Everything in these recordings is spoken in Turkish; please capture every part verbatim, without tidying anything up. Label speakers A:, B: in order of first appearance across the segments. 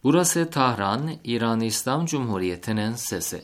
A: Burası Tahran, İran İslam Cumhuriyeti'nin sesi.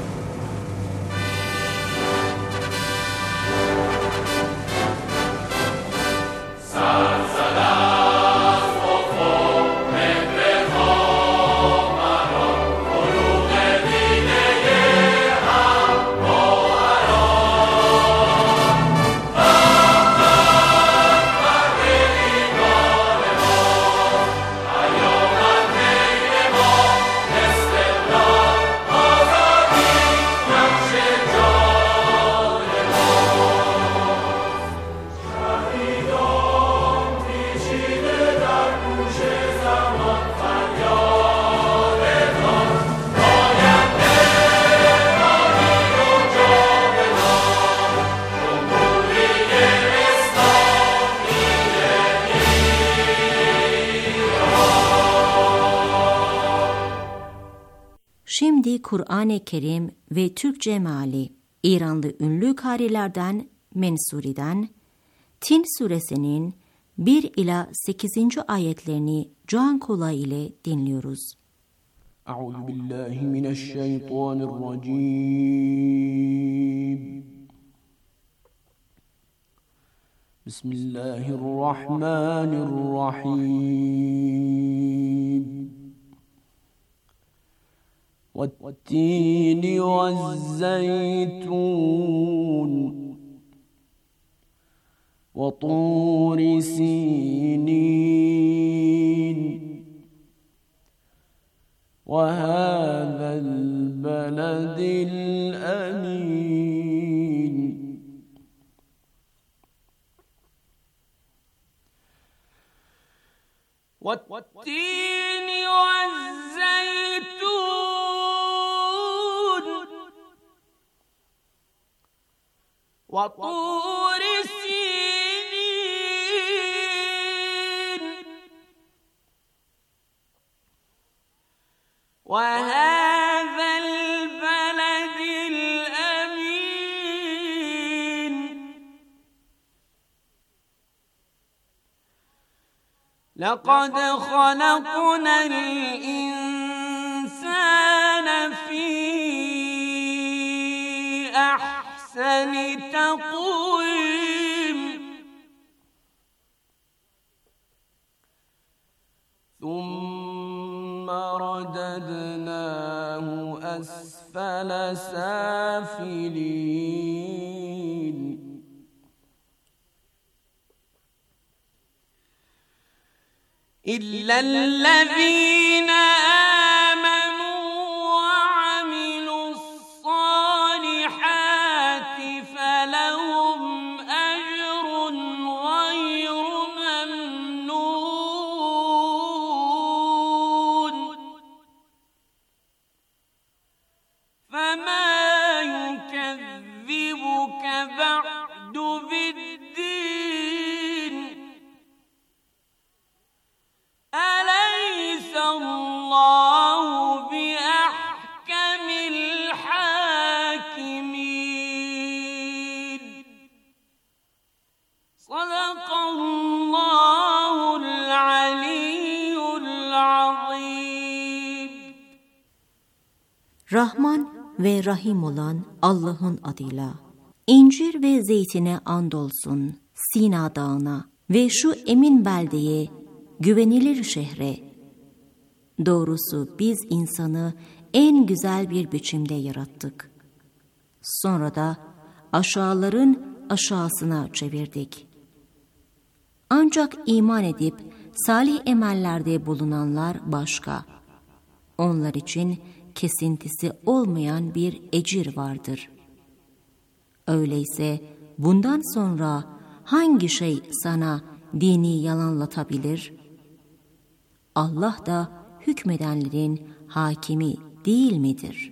B: Şimdi Kur'an-ı Kerim ve Türkçe meali, İranlı ünlü karilerden Mensuri'den Tin suresinin bir ila sekizinci ayetlerini can kulağı ile dinliyoruz.
C: Euzubillahimineşşeytanirracim. Bismillahirrahmanirrahim. وَالتِّينِ وَالزَّيْتُونِ وَطُورِ سِينِينَ وَهَذَا الْبَلَدِ الْأَمِينِ وَالتِّينِ وَالزَّيْتُونِ وَطُورِ سِينِينَ وَهَذَا الْبَلَدِ الْأَمِينِ لَقَدْ خَلَقْنَا الْإِنسَانَ فِي أَحْسَنِ تَقْوِيمٍ ثُمَّ رَدَدْنَاهُ أَسْفَلَ سَافِلِينَ إِلَّا الَّذِينَ آمَنُوا وَعَمِلُوا الصَّالِحَاتِ فَلَهُمْ أَجْرٌ غَيْرُ مَمْنُونٍ فَمَا يُكَذِّبُكَ بَعْدُ بِالدِّينِ أَلَيْسَ اللَّهُ بِأَحْكَمِ الْحَاكِمِينَ صَدَقَ اللّٰهُ الْعَلِيُّ الْعَظِيمُ.
B: Rahman ve Rahim olan Allah'ın adıyla. İncir ve zeytine andolsun, Sina dağına ve şu emin beldeye, güvenilir şehre. Doğrusu biz insanı en güzel bir biçimde yarattık. Sonra da aşağıların aşağısına çevirdik. Ancak iman edip salih emellerde bulunanlar başka. Onlar için kesintisi olmayan bir ecir vardır. Öyleyse bundan sonra hangi şey sana dini yalanlatabilir? Allah da hükmedenlerin hakimi değil midir?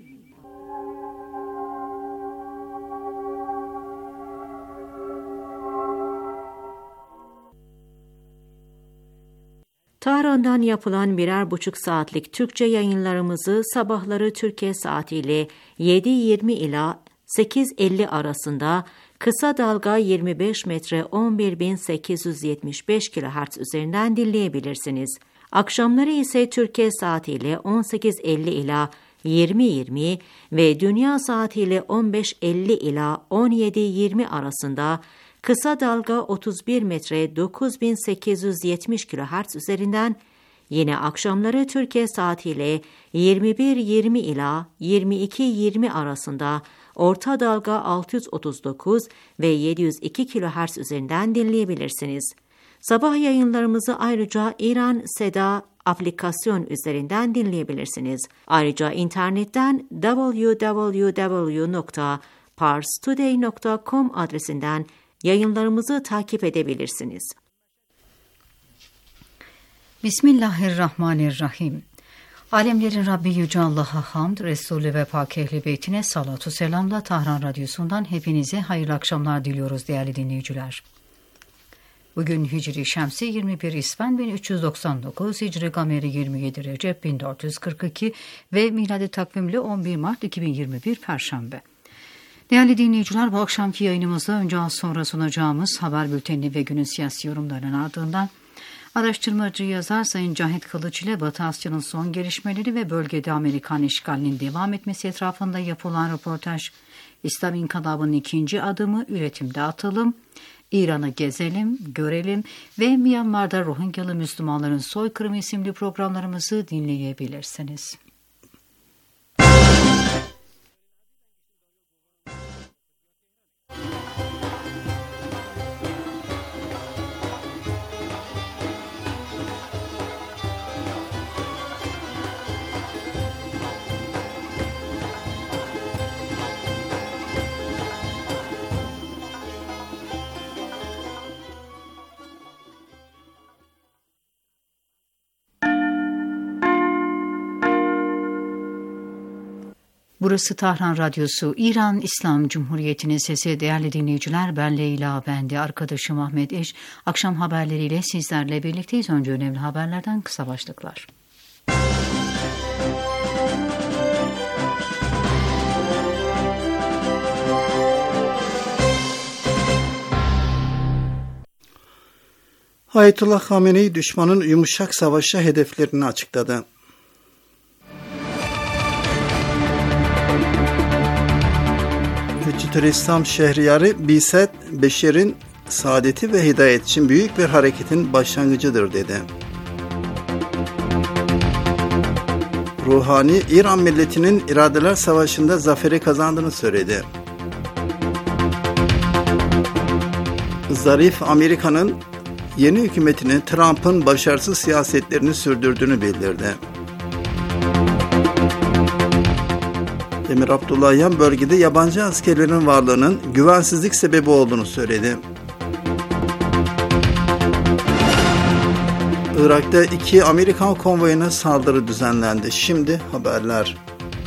B: Tahran'dan yapılan birer buçuk saatlik Türkçe yayınlarımızı sabahları Türkiye saatiyle yedi yirmi ila sekiz elli arasında kısa dalga yirmi beş metre on bir bin sekiz yüz yetmiş beş kilohertz üzerinden dinleyebilirsiniz. Akşamları ise Türkiye saatiyle on sekiz elli ila yirmi yirmi ve dünya saatiyle on beş elli ila on yedi yirmi arasında kısa dalga otuz bir metre dokuz bin sekiz yüz yetmiş kilohertz üzerinden, yine akşamları Türkiye saatiyle yirmi bir yirmi ila yirmi iki yirmi arasında orta dalga altı yüz otuz dokuz ve yedi yüz iki kilohertz üzerinden dinleyebilirsiniz. Sabah yayınlarımızı ayrıca İran Seda aplikasyon üzerinden dinleyebilirsiniz. Ayrıca internetten double-u double-u double-u nokta pars today nokta com adresinden yayınlarımızı takip edebilirsiniz.
D: Bismillahirrahmanirrahim. Alemlerin Rabbi Yüce Allah'a hamd, Resulü ve Pak Ehli Beytine salatu selamla Tahran Radyosu'ndan hepinize hayırlı akşamlar diliyoruz değerli dinleyiciler. Bugün Hicri Şemsi yirmi bir İsfen bin üç yüz doksan dokuz, Hicri Gameri yirmi yedi Recep bin dört yüz kırk iki ve miladi takvimli on bir Mart iki bin yirmi bir Perşembe. Değerli dinleyiciler, bu akşamki yayınımızda önce az sonra sunacağımız haber bülteni ve günün siyasi yorumlarının ardından araştırmacı yazar Sayın Cahit Kılıç ile Batı Asya'nın son gelişmeleri ve bölgede Amerikan işgalinin devam etmesi etrafında yapılan röportaj, İslam İnkılabı'nın ikinci adımı üretimde atılım, İran'ı gezelim, görelim ve Myanmar'da Rohingyalı Müslümanların soykırımı isimli programlarımızı dinleyebilirsiniz. Burası Tahran Radyosu, İran İslam Cumhuriyeti'nin sesi. Değerli dinleyiciler, ben Leyla, ben de arkadaşım Ahmet Eş. Akşam haberleriyle sizlerle birlikteyiz. Önce önemli haberlerden kısa başlıklar.
E: Ayetullah Hamenei düşmanın yumuşak savaşa hedeflerini açıkladı. Hüccetül İslam Şehriyarı Biset, beşerin saadeti ve hidayet için büyük bir hareketin başlangıcıdır dedi. Ruhani, İran milletinin iradeler savaşında zaferi kazandığını söyledi. Zarif, Amerika'nın yeni hükümetinin Trump'ın başarısız siyasetlerini sürdürdüğünü bildirdi. Emir Abdullahian bölgede yabancı askerlerin varlığının güvensizlik sebebi olduğunu söyledi. Irak'ta iki Amerikan konvoyuna saldırı düzenlendi. Şimdi haberler.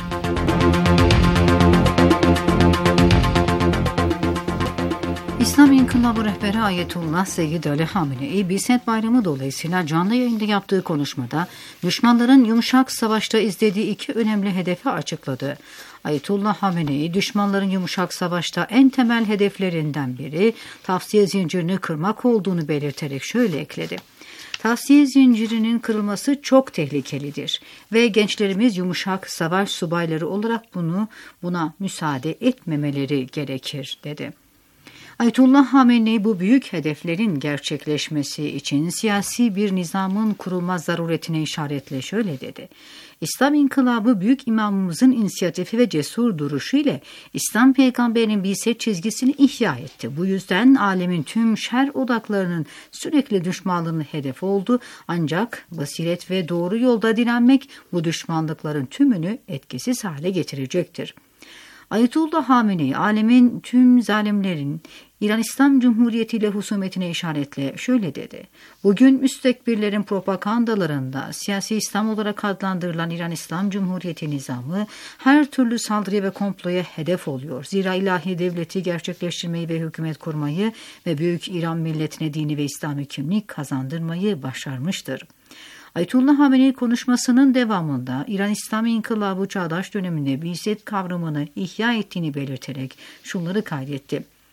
D: İslam İnkılabı rehberi Ayetullah Seyyid Ali Hamenei, Biset Bayramı dolayısıyla canlı yayında yaptığı konuşmada düşmanların yumuşak savaşta izlediği iki önemli hedefi açıkladı. Ayetullah Hamenei, düşmanların yumuşak savaşta en temel hedeflerinden biri tavsiye zincirini kırmak olduğunu belirterek şöyle ekledi. Tavsiye zincirinin kırılması çok tehlikelidir ve gençlerimiz yumuşak savaş subayları olarak bunu buna müsaade etmemeleri gerekir, dedi. Ayetullah Hamenei bu büyük hedeflerin gerçekleşmesi için siyasi bir nizamın kurulma zaruretine işaretle şöyle dedi. İslam İnkılabı büyük imamımızın inisiyatifi ve cesur duruşu ile İslam peygamberinin biset çizgisini ihya etti. Bu yüzden alemin tüm şer odaklarının sürekli düşmanlığının hedef oldu. Ancak basiret ve doğru yolda direnmek bu düşmanlıkların tümünü etkisiz hale getirecektir. Ayetullah Hamenei, alemin tüm zalimlerin İran İslam Cumhuriyeti ile husumetine işaretle şöyle dedi. Bugün müstekbirlerin propagandalarında siyasi İslam olarak adlandırılan İran İslam Cumhuriyeti nizamı her türlü saldırıya ve komploya hedef oluyor. Zira ilahi devleti gerçekleştirmeyi ve hükümet kurmayı ve büyük İran milletine dini ve İslami kimlik kazandırmayı başarmıştır. Ayetullah Hamenei konuşmasının devamında İran İslami İnkılabı çağdaş döneminde biset kavramını ihya ettiğini belirterek şunları kaydetti.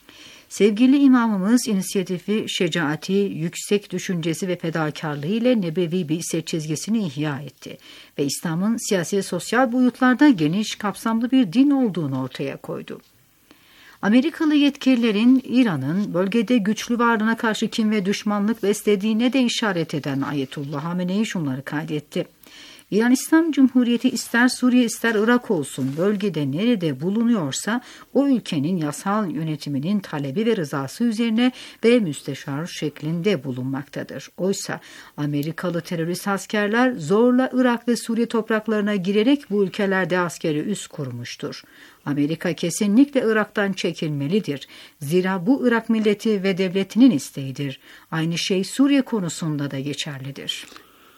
D: Sevgili imamımız inisiyatifi, şecaati, yüksek düşüncesi ve fedakarlığı ile nebevi bir set çizgisini ihya etti ve İslam'ın siyasi ve sosyal boyutlarda geniş kapsamlı bir din olduğunu ortaya koydu. Amerikalı yetkililerin İran'ın bölgede güçlü varlığına karşı kin ve düşmanlık beslediğine de işaret eden Ayetullah Hamenei şunları kaydetti. İran İslam Cumhuriyeti ister Suriye ister Irak olsun bölgede nerede bulunuyorsa o ülkenin yasal yönetiminin talebi ve rızası üzerine ve müsteşar şeklinde bulunmaktadır. Oysa Amerikalı terörist askerler zorla Irak ve Suriye topraklarına girerek bu ülkelerde askeri üs kurmuştur. Amerika kesinlikle Irak'tan çekilmelidir. Zira bu Irak milleti ve devletinin isteğidir. Aynı şey Suriye konusunda da geçerlidir.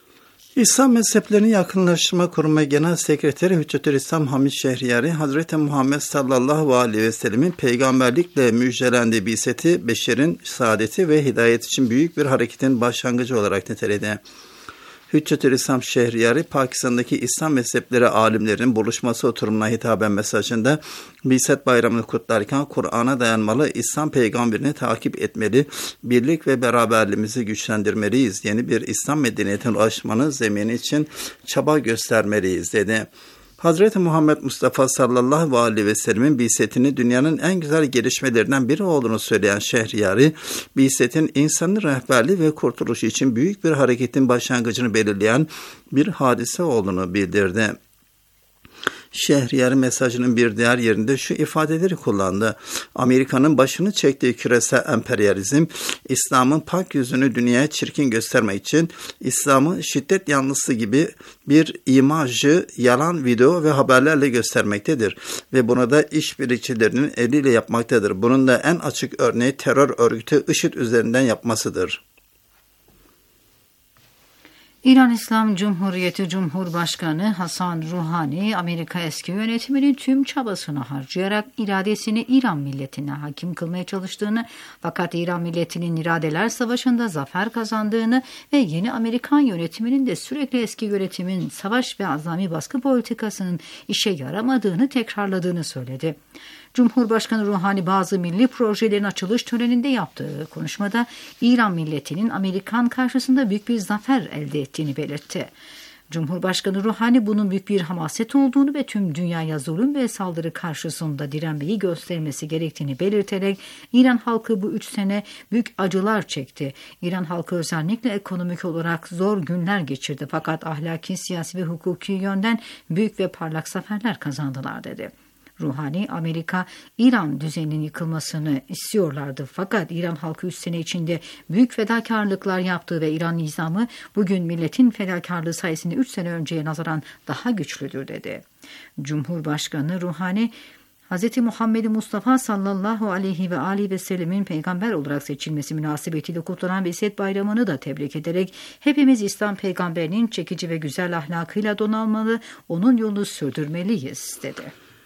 E: İslam Mezheplerini Yakınlaştırma Kurumu Genel Sekreteri Hüccetülislam Hamid Şehriyari, Hazreti Muhammed sallallahu aleyhi ve sellemin peygamberlikle müjdelendiği biseti, beşerin saadeti ve hidayet için büyük bir hareketin başlangıcı olarak niteledi. Hüccetülislam Şehriyari, Pakistan'daki İslam mezhepleri alimlerinin buluşması oturumuna hitaben mesajında Biset Bayramı'nı kutlarken Kur'an'a dayanmalı, İslam peygamberini takip etmeli, birlik ve beraberliğimizi güçlendirmeliyiz, yeni bir İslam medeniyetine ulaşmanın zemini için çaba göstermeliyiz dedi. Hazreti Muhammed Mustafa sallallahu aleyhi ve sellemin bisetini dünyanın en güzel gelişmelerinden biri olduğunu söyleyen Şehriyari, bisetin insanın rehberliği ve kurtuluşu için büyük bir hareketin başlangıcını belirleyen bir hadise olduğunu bildirdi. Şehriyari mesajının bir diğer yerinde şu ifadeleri kullandı. Amerika'nın başını çektiği küresel emperyalizm, İslam'ın pak yüzünü dünyaya çirkin göstermek için İslam'ı şiddet yanlısı gibi bir imajı yalan video ve haberlerle göstermektedir. Ve bunu da işbirlikçilerinin eliyle yapmaktadır. Bunun da en açık örneği terör örgütü IŞİD üzerinden yapmasıdır.
D: İran İslam Cumhuriyeti Cumhurbaşkanı Hasan Ruhani, Amerika eski yönetiminin tüm çabasını harcayarak iradesini İran milletine hakim kılmaya çalıştığını, fakat İran milletinin iradeler savaşında zafer kazandığını ve yeni Amerikan yönetiminin de sürekli eski yönetimin savaş ve azami baskı politikasının işe yaramadığını tekrarladığını söyledi. Cumhurbaşkanı Ruhani bazı milli projelerin açılış töreninde yaptığı konuşmada İran milletinin Amerikan karşısında büyük bir zafer elde ettiğini belirtti. Cumhurbaşkanı Ruhani bunun büyük bir hamaset olduğunu ve tüm dünyaya zulüm ve saldırı karşısında direnmeyi göstermesi gerektiğini belirterek İran halkı bu üç sene büyük acılar çekti. İran halkı özellikle ekonomik olarak zor günler geçirdi, fakat ahlaki, siyasi ve hukuki yönden büyük ve parlak zaferler kazandılar dedi. Ruhani, Amerika, İran düzeninin yıkılmasını istiyorlardı. Fakat İran halkı üç sene içinde büyük fedakarlıklar yaptı ve İran nizamı bugün milletin fedakarlığı sayesinde üç sene önceye nazaran daha güçlüdür dedi. Cumhurbaşkanı Ruhani, Hz. Muhammed Mustafa sallallahu aleyhi ve aleyhi ve sellemin peygamber olarak seçilmesi münasebetiyle kutlanan Biset Bayramı'nı da tebrik ederek hepimiz İslam peygamberinin çekici ve güzel ahlakıyla donanmalı, onun yolunu sürdürmeliyiz dedi.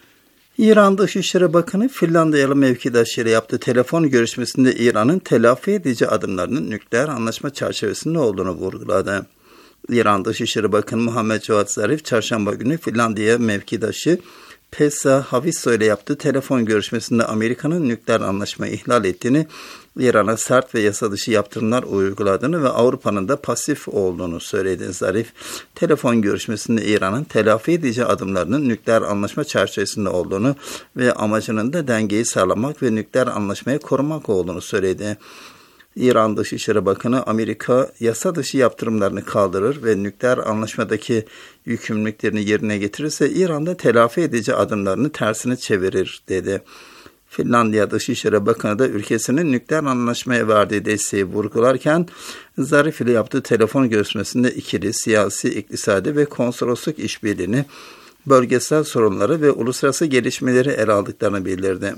E: İran Dışişleri Bakanı Finlandiyalı mevkidaşıyla yaptığı telefon görüşmesinde İran'ın telafi edici adımlarının nükleer anlaşma çerçevesinde olduğunu vurguladı. İran Dışişleri Bakanı Muhammed Cevat Zarif, çarşamba günü Finlandiya mevkidaşı Pesa Havisto ile yaptığı telefon görüşmesinde Amerika'nın nükleer anlaşmayı ihlal ettiğini, İran'a sert ve yasa dışı yaptırımlar uyguladığını ve Avrupa'nın da pasif olduğunu söyledi. Zarif, telefon görüşmesinde İran'ın telafi edici adımlarının nükleer anlaşma çerçevesinde olduğunu ve amacının da dengeyi sağlamak ve nükleer anlaşmayı korumak olduğunu söyledi. İran Dışişleri Bakanı, Amerika yasa dışı yaptırımlarını kaldırır ve nükleer anlaşmadaki yükümlülüklerini yerine getirirse İran'da telafi edici adımlarını tersine çevirir dedi. Finlandiya Dışişleri Bakanı da ülkesinin nükleer anlaşmaya verdiği desteği vurgularken Zarif ile yaptığı telefon görüşmesinde ikili, siyasi, iktisadi ve konsolosluk işbirliğini, bölgesel sorunları ve uluslararası gelişmeleri ele aldıklarını bildirdi.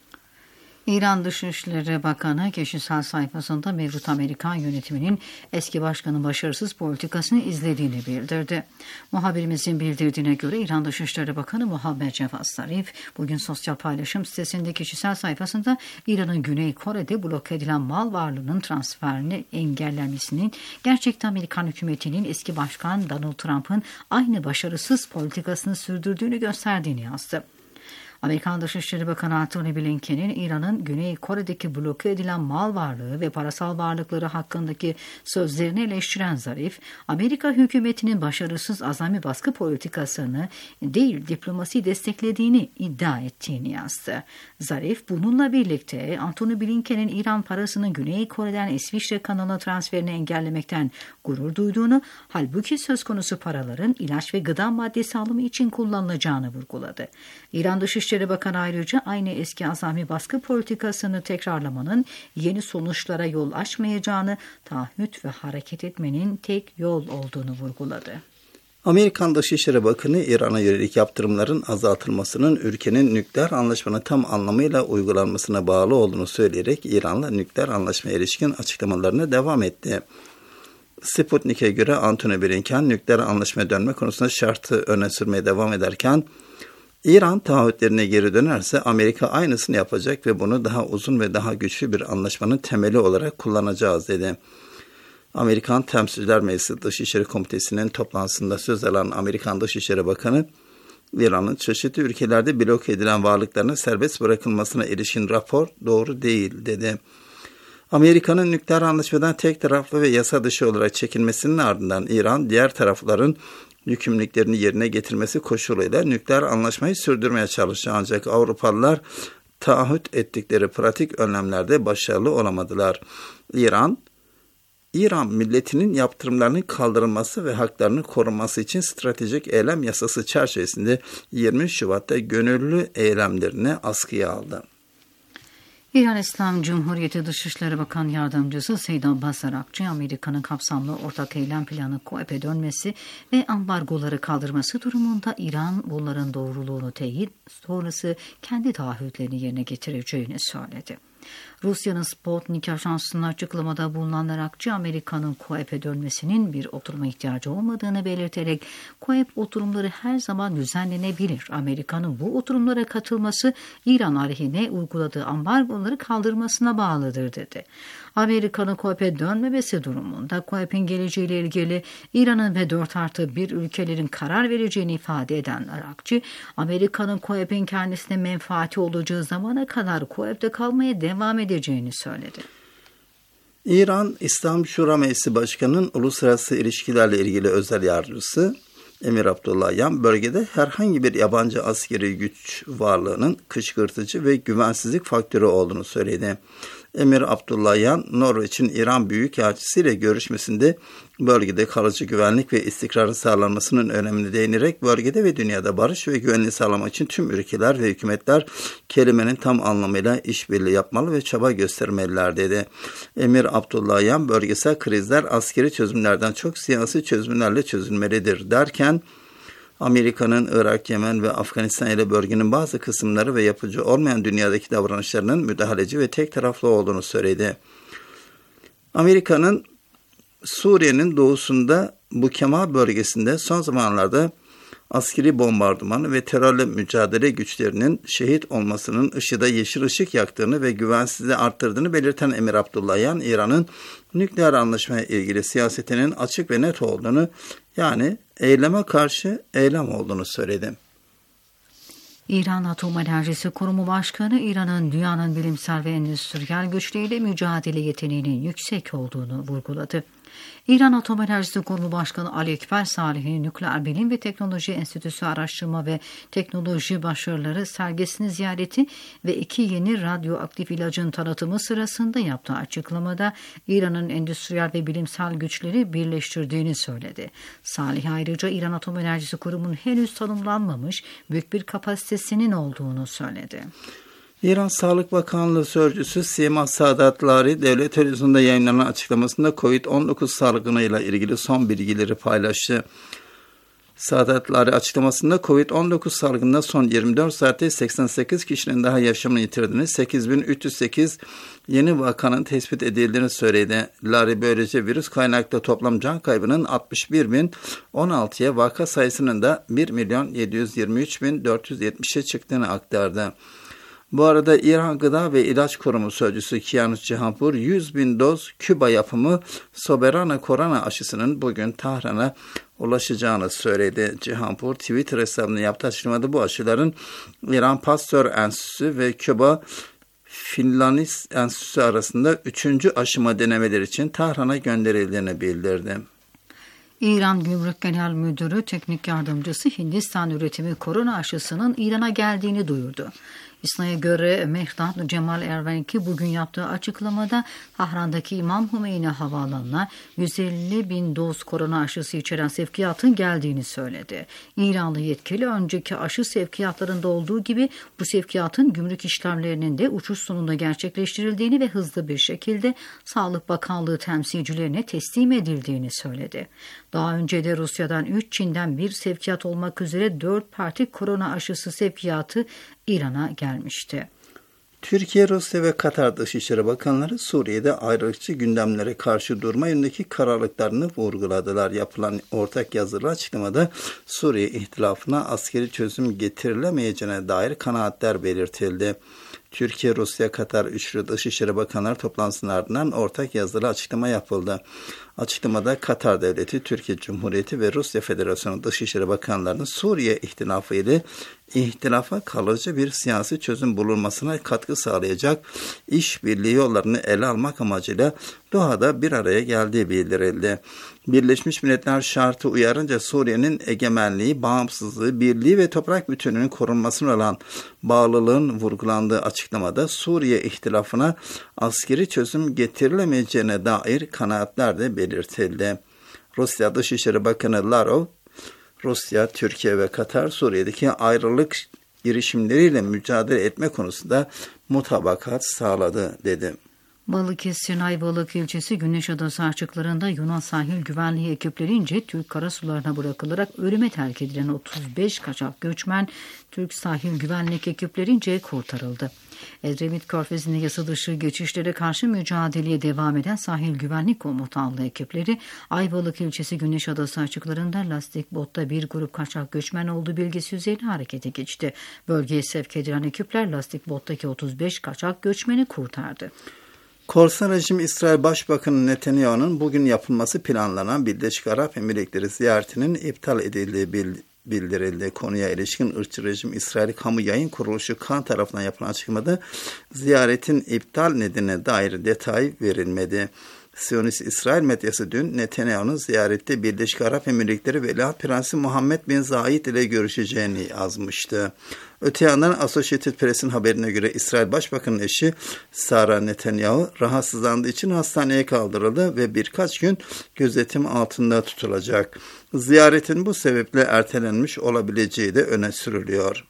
D: İran Dışişleri Bakanı kişisel sayfasında mevcut Amerikan yönetiminin eski başkanın başarısız politikasını izlediğini bildirdi. Muhabirimizin bildirdiğine göre İran Dışişleri Bakanı Muhammed Cevat Zarif bugün sosyal paylaşım sitesinde kişisel sayfasında İran'ın Güney Kore'de blok edilen mal varlığının transferini engellenmesinin gerçekten Amerikan hükümetinin eski başkan Donald Trump'ın aynı başarısız politikasını sürdürdüğünü gösterdiğini yazdı. Amerikan Dışişleri Bakanı Antony Blinken'in İran'ın Güney Kore'deki bloke edilen mal varlığı ve parasal varlıkları hakkındaki sözlerini eleştiren Zarif, Amerika hükümetinin başarısız azami baskı politikasını değil diplomasi desteklediğini iddia ettiğini yazdı. Zarif bununla birlikte Antony Blinken'in İran parasının Güney Kore'den İsviçre kanalına transferini engellemekten gurur duyduğunu, halbuki söz konusu paraların ilaç ve gıda maddesi alımı için kullanılacağını vurguladı. İran Dışişleri Bakanı ayrıca aynı eski azami baskı politikasını tekrarlamanın yeni sonuçlara yol açmayacağını, taahhüt ve hareket etmenin tek yol olduğunu vurguladı.
E: Amerikan Dışişleri Bakanı İran'a yönelik yaptırımların azaltılmasının ülkenin nükleer anlaşmanın tam anlamıyla uygulanmasına bağlı olduğunu söyleyerek İran'la nükleer anlaşmaya ilişkin açıklamalarına devam etti. Sputnik'e göre Antony Blinken nükleer anlaşmaya dönme konusunda şartı öne sürmeye devam ederken, İran taahhütlerine geri dönerse Amerika aynısını yapacak ve bunu daha uzun ve daha güçlü bir anlaşmanın temeli olarak kullanacağız dedi. Amerikan Temsilciler Meclisi Dışişleri Komitesi'nin toplantısında söz alan Amerikan Dışişleri Bakanı, İran'ın çeşitli ülkelerde bloke edilen varlıklarının serbest bırakılmasına ilişkin rapor doğru değil dedi. Amerika'nın nükleer anlaşmadan tek taraflı ve yasa dışı olarak çekilmesinin ardından İran, diğer tarafların yükümlülüklerini yerine getirmesi koşuluyla nükleer anlaşmayı sürdürmeye çalıştı. Ancak Avrupalılar taahhüt ettikleri pratik önlemlerde başarılı olamadılar. İran, İran milletinin yaptırımlarının kaldırılması ve haklarının korunması için stratejik eylem yasası çerçevesinde yirmi Şubat'ta gönüllü eylemlerini askıya aldı.
D: İran İslam Cumhuriyeti Dışişleri Bakan Yardımcısı Seyyid Abbas Arakçı, Amerika'nın kapsamlı ortak eylem planı KOEP'e dönmesi ve ambargoları kaldırması durumunda İran bunların doğruluğunu teyit, sonrası kendi taahhütlerini yerine getireceğini söyledi. Rusya'nın Sputnik ajansının açıklamada bulunan Arakçı, Amerika'nın KOEP'e dönmesinin bir oturuma ihtiyacı olmadığını belirterek, KOEP oturumları her zaman düzenlenebilir. Amerika'nın bu oturumlara katılması İran aleyhine uyguladığı ambargoları kaldırmasına bağlıdır dedi. Amerika'nın KOEP'e dönmemesi durumunda KOEP'in geleceğiyle ilgili İran'ın ve dört artı bir ülkelerin karar vereceğini ifade eden Arakçı, Amerika'nın KOEP'in kendisine menfaati olacağı zamana kadar KOEP'te kalmaya devam edeceğini söyledi.
E: İran İslam Şura Meclisi Başkanı'nın uluslararası ilişkilerle ilgili özel yardımcısı Emir Abdullahian, bölgede herhangi bir yabancı askeri güç varlığının kışkırtıcı ve güvensizlik faktörü olduğunu söyledi. Emir Abdullahian, Norveç'in İran Büyükelçisi ile görüşmesinde bölgede kalıcı güvenlik ve istikrarın sağlanmasının önemine değinerek bölgede ve dünyada barış ve güvenliği sağlamak için tüm ülkeler ve hükümetler kelimenin tam anlamıyla işbirliği yapmalı ve çaba göstermeliler dedi. Emir Abdullahian, bölgesel krizler askeri çözümlerden çok siyasi çözümlerle çözülmelidir derken, Amerika'nın Irak, Yemen ve Afganistan ile bölgenin bazı kısımları ve yapıcı olmayan dünyadaki davranışlarının müdahaleci ve tek taraflı olduğunu söyledi. Amerika'nın Suriye'nin doğusunda Bukema bölgesinde son zamanlarda askeri bombardıman ve terörle mücadele güçlerinin şehit olmasının ışıda yeşil ışık yaktığını ve güvensizliği arttırdığını belirten Emir Abdullahian, İran'ın nükleer anlaşmaya ilgili siyasetinin açık ve net olduğunu, yani eyleme karşı eylem olduğunu söyledi.
D: İran Atom Enerjisi Kurumu Başkanı, İran'ın dünyanın bilimsel ve endüstriyel güçleriyle mücadele yeteneğinin yüksek olduğunu vurguladı. İran Atom Enerjisi Kurumu Başkanı Ali Ekber Salih'in Nükleer Bilim ve Teknoloji Enstitüsü Araştırma ve Teknoloji Başarıları sergisini ziyareti ve iki yeni radyoaktif ilacın tanıtımı sırasında yaptığı açıklamada İran'ın endüstriyel ve bilimsel güçleri birleştirdiğini söyledi. Salih ayrıca İran Atom Enerjisi Kurumu'nun henüz tanımlanmamış büyük bir kapasitesinin olduğunu söyledi.
E: İran Sağlık Bakanlığı Sözcüsü Sima Saadatlari, devlet televizyonunda yayınlanan açıklamasında kovid on dokuz salgınıyla ilgili son bilgileri paylaştı. Saadatlari açıklamasında kovid on dokuz salgınında son yirmi dört saatte seksen sekiz kişinin daha yaşamını yitirdiğini, sekiz bin üç yüz sekiz yeni vakanın tespit edildiğini söyledi. Lari böylece virüs kaynaklı toplam can kaybının altmış bir bin on altıya, vaka sayısının da bir milyon yedi yüz yirmi üç bin dört yüz yetmişe çıktığını aktardı. Bu arada İran Gıda ve İlaç Kurumu Sözcüsü Kianush Cihanpur yüz bin doz Küba yapımı Soberana korona aşısının bugün Tahran'a ulaşacağını söyledi. Cihanpur Twitter hesabına yaptığı açıklamada bu aşıların İran Pasteur Enstitüsü ve Küba Finlandis Enstitüsü arasında üçüncü aşama denemeleri için Tahran'a gönderildiğini bildirdi.
D: İran Gümrük Genel Müdürü Teknik Yardımcısı Hindistan üretimi korona aşısının İran'a geldiğini duyurdu. İsna'ya göre Mehdat Cemal Ervenki bugün yaptığı açıklamada Tahran'daki İmam Hümeyni Havaalanı'na yüz elli bin doz korona aşısı içeren sevkiyatın geldiğini söyledi. İranlı yetkili önceki aşı sevkiyatlarında olduğu gibi bu sevkiyatın gümrük işlemlerinin de uçuş sonunda gerçekleştirildiğini ve hızlı bir şekilde Sağlık Bakanlığı temsilcilerine teslim edildiğini söyledi. Daha önce de Rusya'dan üç, Çin'den bir sevkiyat olmak üzere dört parti korona aşısı sevkiyatı İran'a gelmişti.
E: Türkiye, Rusya ve Katar Dışişleri Bakanları Suriye'de ayrılıkçı gündemlere karşı durma yönündeki kararlılıklarını vurguladılar. Yapılan ortak yazılı açıklamada Suriye ihtilafına askeri çözüm getirilemeyeceğine dair kanaatler belirtildi. Türkiye, Rusya, Katar Üçlü Dışişleri Bakanları toplantısının ardından ortak yazılı açıklama yapıldı. Açıklamada Katar Devleti, Türkiye Cumhuriyeti ve Rusya Federasyonu Dışişleri Bakanlarının Suriye ihtilafı ile ihtilafa kalıcı bir siyasi çözüm bulunmasına katkı sağlayacak işbirliği yollarını ele almak amacıyla Doha'da bir araya geldiği bildirildi. Birleşmiş Milletler şartı uyarınca Suriye'nin egemenliği, bağımsızlığı, birliği ve toprak bütünlüğünün korunmasına olan bağlılığın vurgulandığı açıklamada Suriye ihtilafına askeri çözüm getirilemeyeceğine dair kanaatler de belirtildi. Rusya Dışişleri Bakanı Lavrov, Rusya, Türkiye ve Katar Suriye'deki ayrılık girişimleriyle mücadele etme konusunda mutabakat sağladı dedi.
D: Balıkesir'in Ayvalık ilçesi Güneşadası açıklarında Yunan sahil güvenliği ekiplerince Türk karasularına bırakılarak ölüme terk edilen otuz beş kaçak göçmen Türk sahil güvenlik ekiplerince kurtarıldı. Edremit Körfezi'nde yasa dışı geçişlere karşı mücadeleye devam eden sahil güvenlik komutanlığı ekipleri Ayvalık ilçesi Güneşadası açıklarında lastik botta bir grup kaçak göçmen olduğu bilgisi üzerine harekete geçti. Bölgeye sevk edilen ekipler lastik bottaki otuz beş kaçak göçmeni kurtardı.
E: Korsan rejim İsrail Başbakanı Netanyahu'nun bugün yapılması planlanan Birleşik Arap Emirlikleri ziyaretinin iptal edildiği bildirildi. Konuya ilişkin ırkçı rejim İsrail Kamu Yayın Kuruluşu Kan tarafından yapılan açıklamada ziyaretin iptal nedenine dair detay verilmedi. Siyonist İsrail medyası dün Netanyahu'nun ziyarette Birleşik Arap Emirlikleri Veliaht Prensi Muhammed bin Zayed ile görüşeceğini yazmıştı. Öte yandan Associated Press'in haberine göre İsrail Başbakanı'nın eşi Sara Netanyahu rahatsızlandığı için hastaneye kaldırıldı ve birkaç gün gözetim altında tutulacak. Ziyaretin bu sebeple ertelenmiş olabileceği de öne sürülüyor.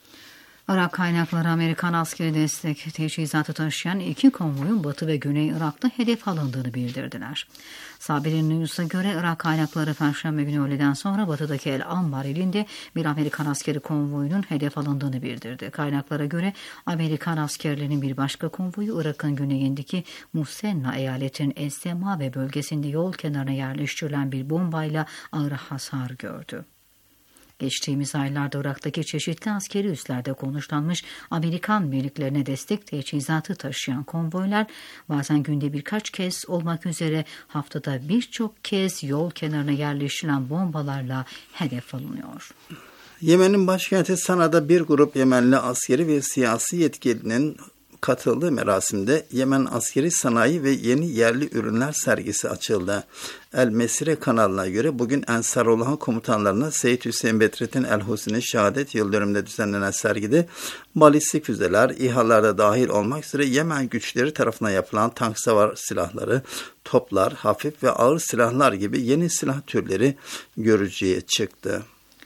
D: Irak kaynakları Amerikan askeri destek teçhizatı taşıyan iki konvoyun Batı ve Güney Irak'ta hedef alındığını bildirdiler. Sabir'in News'a göre Irak kaynakları Perşembe günü öğleden sonra batıdaki El Anbar ilinde bir Amerikan askeri konvoyunun hedef alındığını bildirdi. Kaynaklara göre Amerikan askerlerinin bir başka konvoyu Irak'ın güneyindeki Musenna eyaletinin Estema ve bölgesinde yol kenarına yerleştirilen bir bombayla ağır hasar gördü. Geçtiğimiz aylarda Irak'taki çeşitli askeri üslerde konuşlanmış Amerikan birliklerine destek teçhizatı taşıyan konvoylar bazen günde birkaç kez olmak üzere haftada birçok kez yol kenarına yerleştirilen bombalarla hedef alınıyor.
E: Yemen'in başkenti Sana'da bir grup Yemenli askeri ve siyasi yetkilinin katıldığı merasimde Yemen askeri sanayi ve yeni yerli ürünler sergisi açıldı. El Mesire kanalına göre bugün Ensarullah'ın komutanlarına Seyyid Hüseyin Bedrettin El Husi'nin şehadet yıl dönümünde düzenlenen sergide balistik füzeler, İHA'larda dahil olmak üzere Yemen güçleri tarafından yapılan tank savar silahları, toplar, hafif ve ağır silahlar gibi yeni silah türleri görücüye çıktı.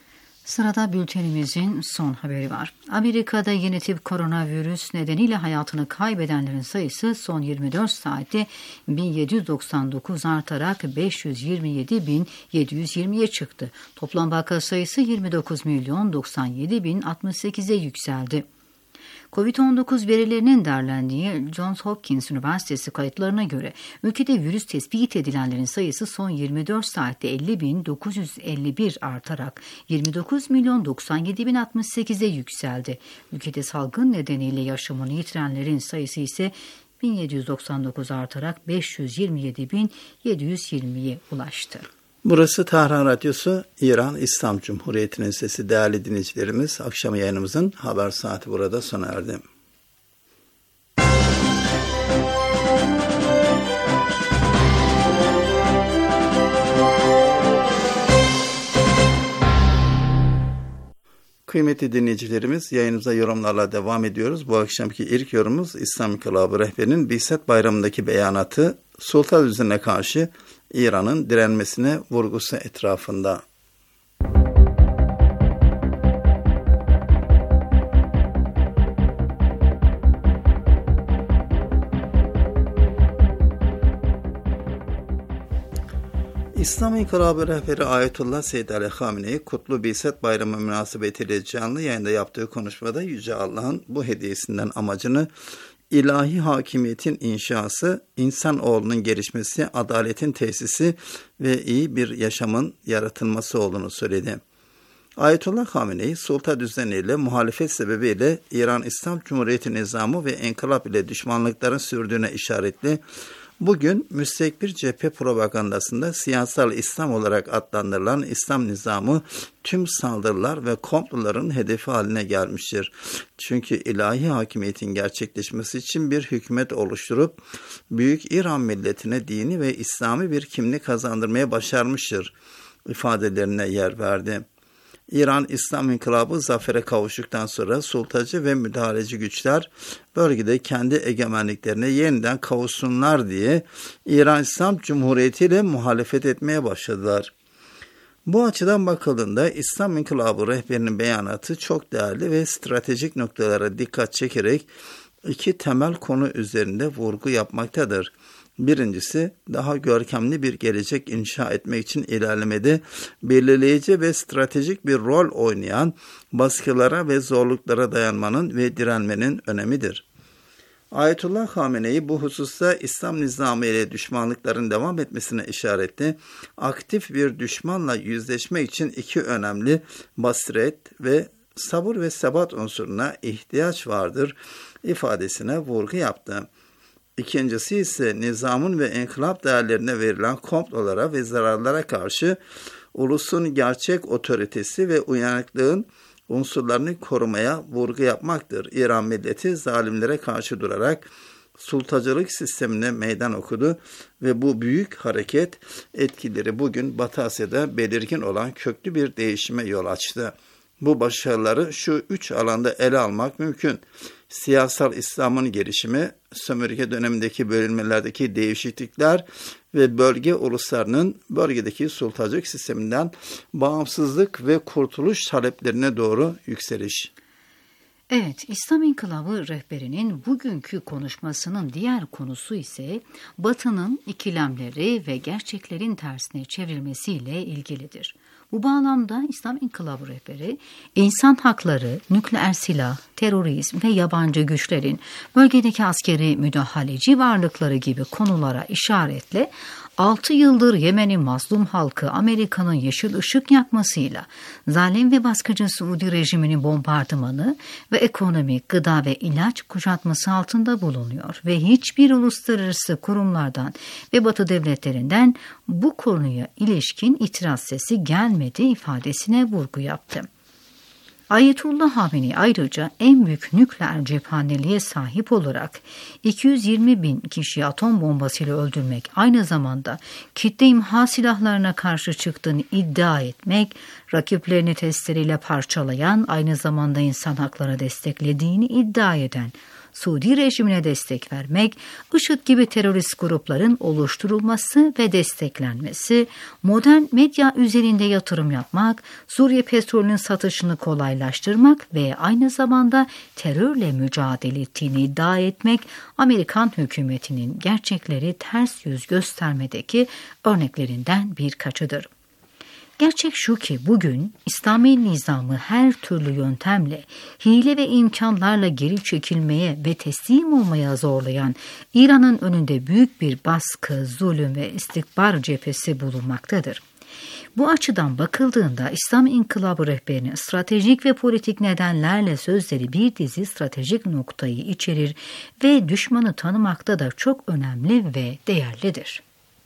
D: Sırada bültenimizin son haberi var. Amerika'da yeni tip koronavirüs nedeniyle hayatını kaybedenlerin sayısı son yirmi dört saatte bin yedi yüz doksan dokuz artarak beş yüz yirmi yedi bin yedi yüz yirmiye çıktı. Toplam vaka sayısı yirmi dokuz milyon doksan yedi bin altmış sekize yükseldi. kovid on dokuz verilerinin derlendiği Johns Hopkins Üniversitesi kayıtlarına göre ülkede virüs tespit edilenlerin sayısı son yirmi dört saatte elli bin dokuz yüz elli bir artarak yirmi dokuz milyon doksan yedi bin altmış sekize yükseldi. Ülkede salgın nedeniyle yaşamını yitirenlerin sayısı ise bin yedi yüz doksan dokuz artarak beş yüz yirmi yedi bin yedi yüz yirmiye ulaştı.
E: Burası Tahran Radyosu, İran İslam Cumhuriyeti'nin sesi. Değerli dinleyicilerimiz, akşam yayınımızın haber saati burada sona erdi. Kıymetli dinleyicilerimiz, yayınımıza yorumlarla devam ediyoruz. Bu akşamki ilk yorumumuz İslam İnkılabı rehberinin Bi'set Bayramı'ndaki beyanatı, sultan düzenine karşı İran'ın direnmesine vurgusu etrafında. İslam İnkılabı rehberi Ayetullah Seyyid Ali Hamenei, Kutlu Bi'set Bayramı münasebetiyle canlı yayında yaptığı konuşmada Yüce Allah'ın bu hediyesinden amacını ilahi hakimiyetin inşası, insanoğlunun gelişmesi, adaletin tesisi ve iyi bir yaşamın yaratılması olduğunu söyledi. Ayetullah Hamenei, sulta düzeniyle, muhalefet sebebiyle İran İslam Cumhuriyeti nizamı ve inkılap ile düşmanlıkların sürdüğüne işaretli, bugün müstekbir cephe propagandasında siyasal İslam olarak adlandırılan İslam nizamı tüm saldırılar ve komploların hedefi haline gelmiştir. Çünkü ilahi hakimiyetin gerçekleşmesi için bir hükümet oluşturup Büyük İran milletine dini ve İslami bir kimlik kazandırmaya başarmıştır ifadelerine yer verdi. İran İslam İnkılabı zafere kavuştuktan sonra sultacı ve müdahaleci güçler bölgede kendi egemenliklerine yeniden kavuşsunlar diye İran İslam Cumhuriyeti ile muhalefet etmeye başladılar. Bu açıdan bakıldığında İslam İnkılabı rehberinin beyanatı çok değerli ve stratejik noktalara dikkat çekerek iki temel konu üzerinde vurgu yapmaktadır. Birincisi, daha görkemli bir gelecek inşa etmek için ilerlemede belirleyici ve stratejik bir rol oynayan baskılara ve zorluklara dayanmanın ve direnmenin önemidir. Ayetullah Hamenei bu hususta İslam nizamı ile düşmanlıkların devam etmesine işaretli, aktif bir düşmanla yüzleşmek için iki önemli basiret ve sabır ve sebat unsuruna ihtiyaç vardır ifadesine vurgu yaptı. İkincisi ise nizamın ve inkılap değerlerine verilen komplolara ve zararlara karşı ulusun gerçek otoritesi ve uyanıklığın unsurlarını korumaya vurgu yapmaktır. İran milleti zalimlere karşı durarak sultacılık sistemine meydan okudu ve bu büyük hareket etkileri bugün Batı Asya'da belirgin olan köklü bir değişime yol açtı. Bu başarıları şu üç alanda ele almak mümkün. Siyasal İslam'ın gelişimi, sömürge dönemindeki bölünmelerdeki değişiklikler ve bölge uluslarının bölgedeki sultacılık sisteminden bağımsızlık ve kurtuluş taleplerine doğru yükseliş.
D: Evet, İslam İnkılabı rehberinin bugünkü konuşmasının diğer konusu ise Batı'nın ikilemleri ve gerçeklerin tersine çevrilmesiyle ilgilidir. Bu bağlamda İslam İnkılabı rehberi, insan hakları, nükleer silah, terörizm ve yabancı güçlerin bölgedeki askeri müdahaleci varlıkları gibi konulara işaretle altı yıldır Yemen'in mazlum halkı Amerika'nın yeşil ışık yakmasıyla zalim ve baskıcı Suudi rejiminin bombardımanı ve ekonomik, gıda ve ilaç kuşatması altında bulunuyor ve hiçbir uluslararası kurumlardan ve Batı devletlerinden bu konuya ilişkin itiraz sesi gelmedi ifadesine vurgu yaptı. Ayetullah Hamenei ayrıca en büyük nükleer cephaneliğe sahip olarak iki yüz yirmi bin kişiyi atom bombasıyla öldürmek, aynı zamanda kitle imha silahlarına karşı çıktığını iddia etmek, rakiplerini testleriyle parçalayan, aynı zamanda insan hakları desteklediğini iddia eden Suudi rejimine destek vermek, IŞİD gibi terörist grupların oluşturulması ve desteklenmesi, modern medya üzerinde yatırım yapmak, Suriye petrolünün satışını kolaylaştırmak ve aynı zamanda terörle mücadele ettiğini iddia etmek, Amerikan hükümetinin gerçekleri ters yüz göstermedeki örneklerinden birkaçıdır. Gerçek şu ki bugün İslami nizamı her türlü yöntemle, hile ve imkanlarla geri çekilmeye ve teslim olmaya zorlayan İran'ın önünde büyük bir baskı, zulüm ve istikbar cephesi bulunmaktadır. Bu açıdan bakıldığında İslam İnkılabı rehberinin stratejik ve politik nedenlerle sözleri bir dizi stratejik noktayı içerir ve düşmanı tanımakta da çok önemli ve değerlidir.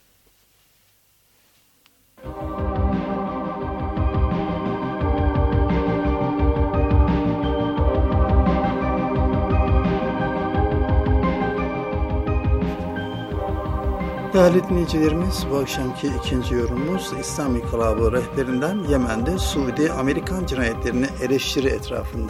E: Değerli dinleyicilerimiz, bu akşamki ikinci yorumumuz İslam İnkılabı rehberinden Yemen'de Suudi-Amerikan cinayetlerini eleştiri etrafında.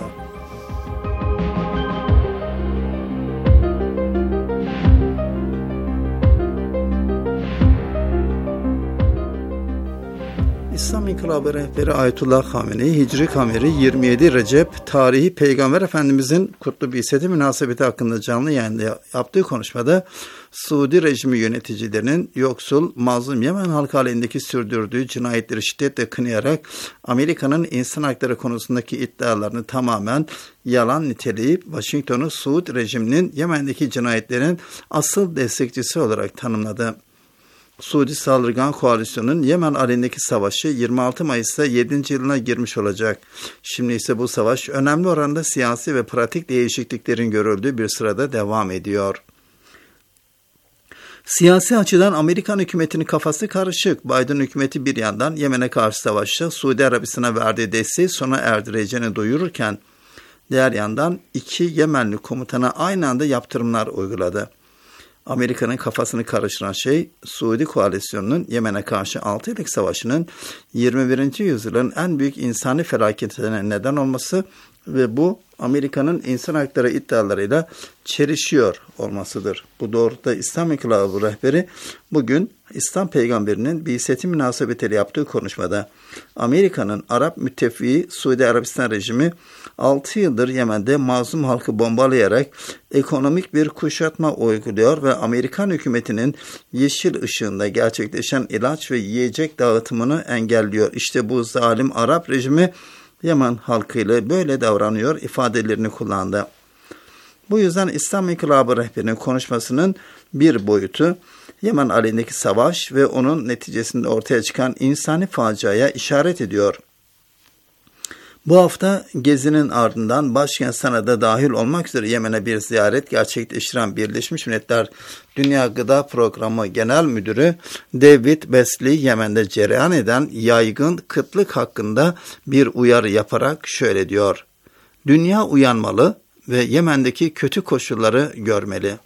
E: İslam İnkılabı rehberi Ayetullah Hamenei, Hicri Kameri yirmi yedi Recep tarihi Peygamber Efendimizin kutlu bi'seti münasebeti hakkında canlı yayında yaptığı konuşmada Suudi rejimi yöneticilerinin yoksul, mazlum Yemen halkı aleyhindeki sürdürdüğü cinayetleri şiddetle kınayarak Amerika'nın insan hakları konusundaki iddialarını tamamen yalan niteleyip Washington'u Suud rejiminin Yemen'deki cinayetlerin asıl destekçisi olarak tanımladı. Suudi Saldırgan Koalisyonu'nun Yemen aleyhindeki savaşı yirmi altı Mayıs'ta yedinci yılına girmiş olacak. Şimdi ise bu savaş önemli oranda siyasi ve pratik değişikliklerin görüldüğü bir sırada devam ediyor. Siyasi açıdan Amerikan hükümetinin kafası karışık. Biden hükümeti bir yandan Yemen'e karşı savaşta Suudi Arabistan'a verdiği desteği sona erdireceğini duyururken, diğer yandan iki Yemenli komutana aynı anda yaptırımlar uyguladı. Amerika'nın kafasını karıştıran şey, Suudi koalisyonunun Yemen'e karşı altı yıllık savaşının yirmi birinci yüzyılın en büyük insani felaketine neden olması ve bu Amerika'nın insan hakları iddialarıyla çelişiyor olmasıdır. Bu doğrultuda İslam İnkılabı rehberi bugün İslam peygamberinin bi'seti münasebetiyle yaptığı konuşmada Amerika'nın Arap müttefiki Suudi Arabistan rejimi altı yıldır Yemen'de mazlum halkı bombalayarak ekonomik bir kuşatma uyguluyor ve Amerikan hükümetinin yeşil ışığında gerçekleşen ilaç ve yiyecek dağıtımını engelliyor. İşte bu zalim Arap rejimi Yemen halkıyla böyle davranıyor ifadelerini kullandı. Bu yüzden İslam İnkılabı rehberinin konuşmasının bir boyutu Yemen aleyhindeki savaş ve onun neticesinde ortaya çıkan insani faciaya işaret ediyor. Bu hafta gezinin ardından başkent Sana'da dahil olmak üzere Yemen'e bir ziyaret gerçekleştiren Birleşmiş Milletler Dünya Gıda Programı Genel Müdürü David Beasley, Yemen'de cereyan eden yaygın kıtlık hakkında bir uyarı yaparak şöyle diyor: "Dünya uyanmalı ve Yemen'deki kötü koşulları görmeli."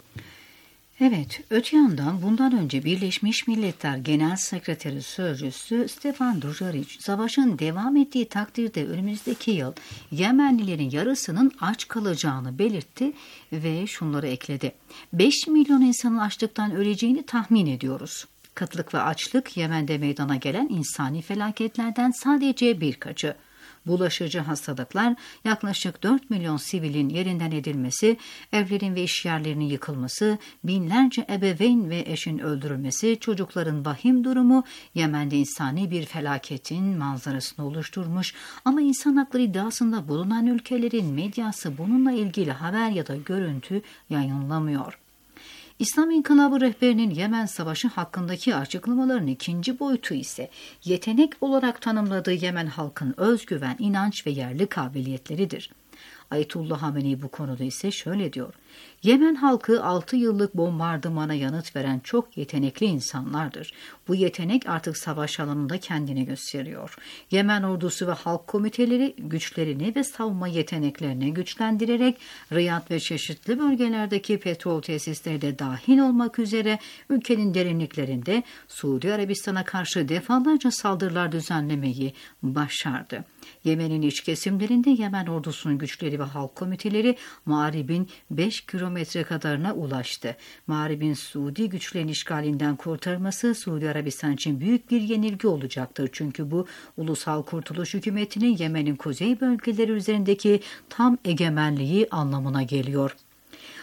D: Evet, öte yandan bundan önce Birleşmiş Milletler Genel Sekreteri Sözcüsü Stefan Dujarric, savaşın devam ettiği takdirde önümüzdeki yıl Yemenlilerin yarısının aç kalacağını belirtti ve şunları ekledi: beş milyon insanın açlıktan öleceğini tahmin ediyoruz. Kıtlık ve açlık Yemen'de meydana gelen insani felaketlerden sadece birkaçı. Bulaşıcı hastalıklar, yaklaşık dört milyon sivilin yerinden edilmesi, evlerin ve işyerlerinin yıkılması, binlerce ebeveyn ve eşin öldürülmesi, çocukların vahim durumu Yemen'de insani bir felaketin manzarasını oluşturmuş ama insan hakları iddiasında bulunan ülkelerin medyası bununla ilgili haber ya da görüntü yayınlamıyor. İslam İnkılabı rehberinin Yemen Savaşı hakkındaki açıklamaların ikinci boyutu ise yetenek olarak tanımladığı Yemen halkın özgüven, inanç ve yerli kabiliyetleridir. Ayetullah Hamenei bu konuda ise şöyle diyor: Yemen halkı altı yıllık bombardımana yanıt veren çok yetenekli insanlardır. Bu yetenek artık savaş alanında kendini gösteriyor. Yemen ordusu ve halk komiteleri güçlerini ve savunma yeteneklerini güçlendirerek Riyad ve çeşitli bölgelerdeki petrol tesisleri de dahil olmak üzere ülkenin derinliklerinde Suudi Arabistan'a karşı defalarca saldırılar düzenlemeyi başardı. Yemen'in iç kesimlerinde Yemen ordusunun güçleri ve halk komiteleri Mağrib'in beş kilometre kadarına ulaştı. Mağrib'in Suudi güçlerin işgalinden kurtarması Suudi Arabistan için büyük bir yenilgi olacaktır. Çünkü bu Ulusal Kurtuluş Hükümeti'nin Yemen'in kuzey bölgeleri üzerindeki tam egemenliği anlamına geliyor.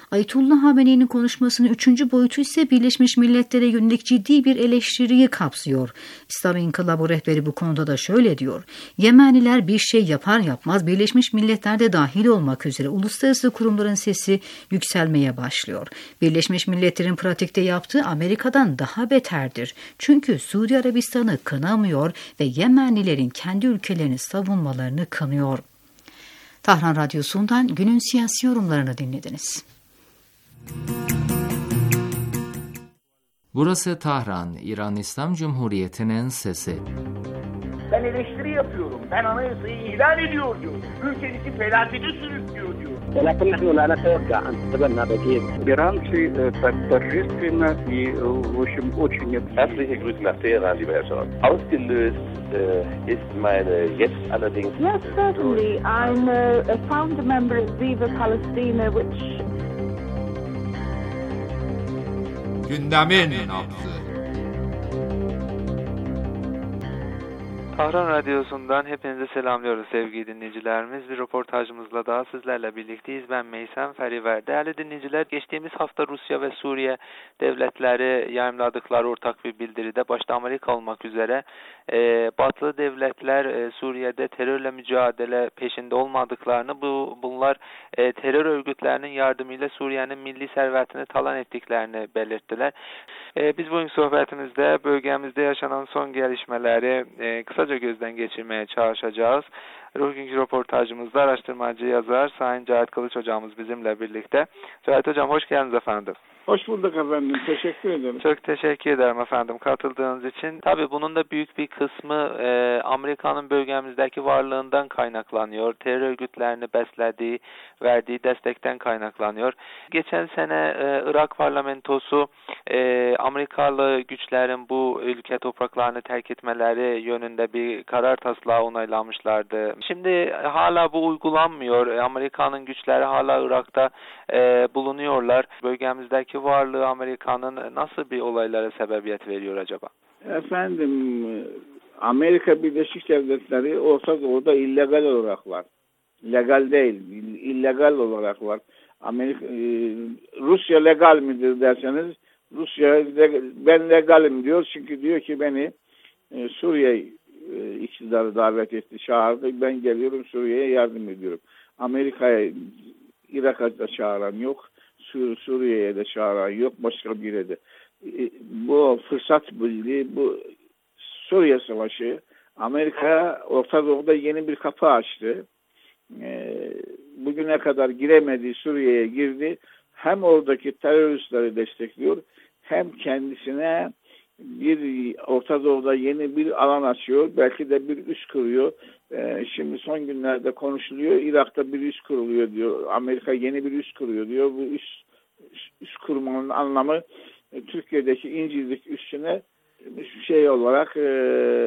D: Ayetullah Hamene'nin konuşmasının üçüncü boyutu ise Birleşmiş Milletler'e yönelik ciddi bir eleştiriyi kapsıyor. İslam İnkılabı rehberi bu konuda da şöyle diyor. Yemeniler bir şey yapar yapmaz Birleşmiş Milletler'de dahil olmak üzere uluslararası kurumların sesi yükselmeye başlıyor. Birleşmiş Milletler'in pratikte yaptığı Amerika'dan daha beterdir. Çünkü Suudi Arabistan'ı kınamıyor ve Yemenilerin kendi ülkelerini savunmalarını kınıyor. Tahran Radyosu'ndan günün siyasi yorumlarını dinlediniz.
A: Burası Tahran, İran İslam Cumhuriyeti'nin sesi.
F: Ben eleştiri yapıyorum. Ben anayasayı ihlal ediyor diyor. Ülkenizi felakete sürüklüyor diyor.
G: ولكن نحن لا نتوقع أن تتبنى بديل.
H: Иранцы так торжественно и, в общем, очень...
I: Herzliche Grüße nach Teheran, lieber Herr Scholz. Ausgelöst äh, ist meine jetzt allerdings...
J: Yes, certainly. I'm a, a founder member of Viva Palestina, which...
K: Gündemin nabzı.
L: Tahran Radyosu'ndan hepinizi selamlıyoruz sevgili dinleyicilerimiz. Bir röportajımızla daha sizlerle birlikteyiz. Ben Meysem Feriver. Değerli dinleyiciler, geçtiğimiz hafta Rusya ve Suriye devletleri yayımladıkları ortak bir bildiride başta Amerika olmak üzere e, batılı devletler e, Suriye'de terörle mücadele peşinde olmadıklarını, bu bunlar e, terör örgütlerinin yardımıyla Suriye'nin milli servetini talan ettiklerini belirttiler. E, biz bugün sohbetimizde bölgemizde yaşanan son gelişmeleri e, kısa gözden geçirmeye çalışacağız. Bugünkü röportajımızda araştırmacı yazar Sayın Cahit Kılıç hocamız bizimle birlikte. Cahit hocam hoş geldiniz efendim.
H: Hoş bulduk efendim. Teşekkür ederim.
L: Çok teşekkür ederim efendim katıldığınız için. Tabii bunun da büyük bir kısmı e, Amerika'nın bölgemizdeki varlığından kaynaklanıyor. Terör örgütlerini beslediği, verdiği destekten kaynaklanıyor. Geçen sene e, Irak parlamentosu e, Amerikalı güçlerin bu ülke topraklarını terk etmeleri yönünde bir karar taslağı onaylamışlardı. Şimdi hala bu uygulanmıyor. Amerika'nın güçleri hala Irak'ta e, bulunuyorlar. Bölgemizdeki varlığı Amerika'nın nasıl bir olaylara sebebiyet veriyor acaba?
H: Efendim, Amerika Birleşik Devletleri Orta Doğu'da illegal olarak var. Legal değil, illegal olarak var. Amerika, e, Rusya legal midir derseniz, Rusya ben legalim diyor çünkü diyor ki beni e, Suriye e, iktidarı davet etti, çağırdı. Ben geliyorum Suriye'ye yardım ediyorum. Amerika'ya, Irak'a da çağıran yok. Sur Suriye'ye de çağıran yok, başka bir yere de. E, bu fırsat birliği, bu Suriye Savaşı Amerika Orta Doğu'da yeni bir kapı açtı. E, bugüne kadar giremediği Suriye'ye girdi. Hem oradaki teröristleri destekliyor, hem kendisine bir Orta Doğu'da yeni bir alan açıyor. Belki de bir üs kuruyor. Ee, şimdi son günlerde konuşuluyor. Irak'ta bir üs kuruluyor diyor. Amerika yeni bir üs kuruyor diyor. Bu üs, üs kurmanın anlamı e, Türkiye'deki İncirlik üssüne şey olarak e,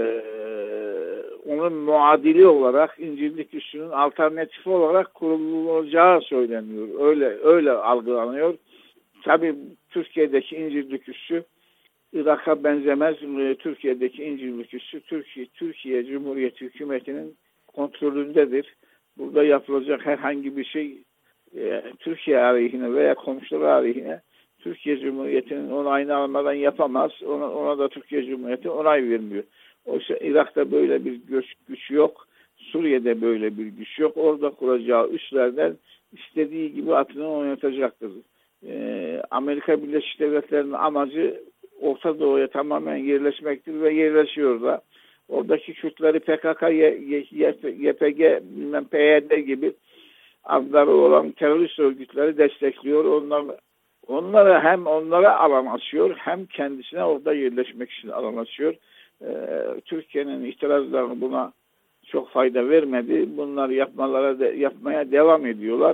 H: onun muadili olarak İncirlik üssünün alternatifi olarak kurulacağı söyleniyor. Öyle öyle algılanıyor. Tabii Türkiye'deki İncirlik üssü Irak'a benzemez. Türkiye'deki İncirlik üssü Türkiye, Türkiye Cumhuriyeti hükümetinin kontrolündedir. Burada yapılacak herhangi bir şey e, Türkiye aleyhine veya komşuları aleyhine Türkiye Cumhuriyeti'nin onayını almadan yapamaz. Ona, ona da Türkiye Cumhuriyeti onay vermiyor. Oysa Irak'ta böyle bir güç, güç yok. Suriye'de böyle bir güç yok. Orada kuracağı üslerden istediği gibi atını oynatacaktır. Ee, Amerika Birleşik Devletleri'nin amacı Orta Doğu'ya tamamen yerleşmektir ve yerleşiyor da. Oradaki Kürtleri P K K, Y P G, bilmem P Y D gibi adları olan terörist örgütleri destekliyor. Onlar, onlara hem onlara alan açıyor, hem kendisine orada yerleşmek için alan açıyor. Ee, Türkiye'nin itirazlarını buna çok fayda vermedi. Bunlar yapmalara de, yapmaya devam ediyorlar.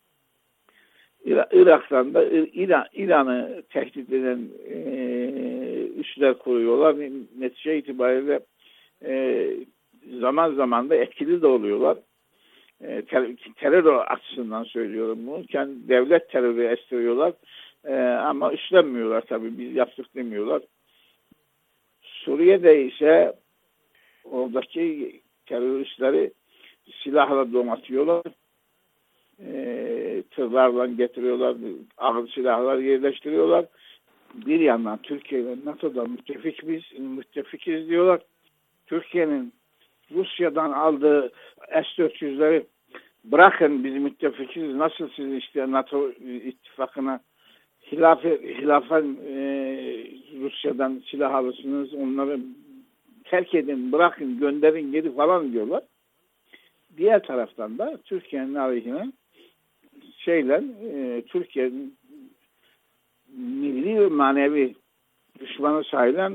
H: Irak'tan da İran, İran'ı tehdit eden e, üsler kuruyorlar. Netice itibariyle e, zaman zaman da etkili de oluyorlar. E, ter, terör açısından söylüyorum bunu. Kendi devlet terörü estiriyorlar. E, ama üstlenmiyorlar tabii. Biz yaptık demiyorlar. Suriye'de ise oradaki teröristleri silahla donatıyorlar. e, tırlarla getiriyorlar, ağır silahlar yerleştiriyorlar. Bir yandan Türkiye ile NATO'da müttefik biz, müttefikiz diyorlar. Türkiye'nin Rusya'dan aldığı S dört yüzleri bırakın biz müttefikiz, nasıl siz işte NATO ittifakına hilafe, hilafen e, Rusya'dan silah alırsınız, onları terk edin, bırakın, gönderin geri falan diyorlar. Diğer taraftan da Türkiye'nin aleyhine şeyler, e, Türkiye'nin milli ve manevi düşmanı sayılan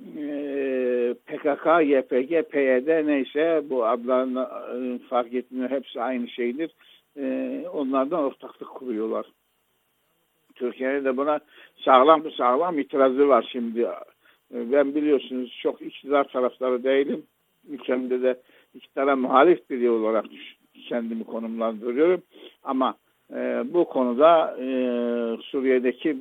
H: e, P K K, Y P G, P Y D neyse bu adlarını e, fark etmiyor. Hepsi aynı şeydir. E, onlardan ortaklık kuruyorlar. Türkiye'nin de buna sağlam sağlam itirazı var şimdi. E, ben biliyorsunuz çok iktidar taraftarı değilim. Ülkemde de iktidara muhalif biri olarak kendimi konumlandırıyorum. Ama e, bu konuda e, Suriye'deki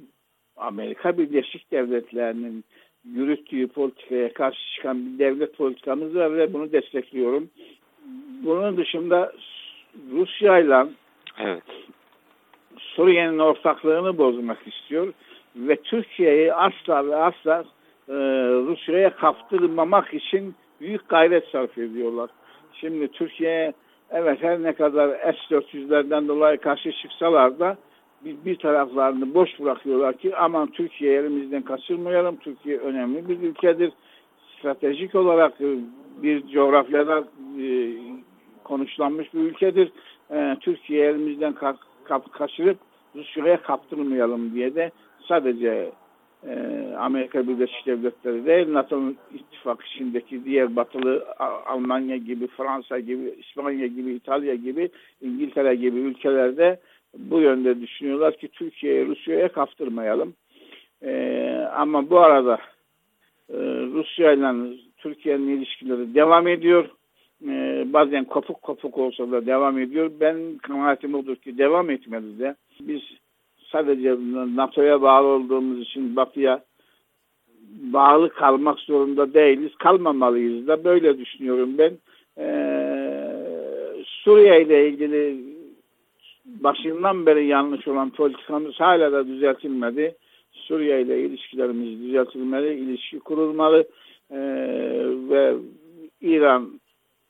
H: Amerika Birleşik Devletleri'nin yürüttüğü politikaya karşı çıkan bir devlet politikamız var ve bunu destekliyorum. Bunun dışında Rusya'yla evet. Suriye'nin ortaklığını bozmak istiyor ve Türkiye'yi asla ve asla e, Rusya'ya kaptırmamak için büyük gayret sarf ediyorlar. Şimdi Türkiye evet her ne kadar S dört yüzlerden dolayı karşı çıksalar da bir, bir taraflarını boş bırakıyorlar ki aman Türkiye elimizden kaçırmayalım. Türkiye önemli bir ülkedir. Stratejik olarak bir coğrafyada e, konuşlanmış bir ülkedir. E, Türkiye elimizden ka- ka- kaçırıp Rusya'ya kaptırmayalım diye de sadece e, Amerika Birleşik Devletleri değil, NATO ittifak içindeki diğer batılı Almanya gibi, Fransa gibi, İspanya gibi, İtalya gibi, İngiltere gibi ülkelerde bu yönde düşünüyorlar ki Türkiye'yi Rusya'ya kaptırmayalım. Ee, ama bu arada e, Rusya ile Türkiye'nin ilişkileri devam ediyor. Ee, bazen kopuk kopuk olsa da devam ediyor. Ben kanaatim odur ki devam etmeli de. Biz sadece NATO'ya bağlı olduğumuz için Batı'ya bağlı kalmak zorunda değiliz. Kalmamalıyız da. Böyle düşünüyorum ben. Ee, Suriye ile ilgili başından beri yanlış olan politikamız hala da düzeltilmedi. Suriye ile ilişkilerimiz düzeltilmeli, ilişki kurulmalı ee, ve İran,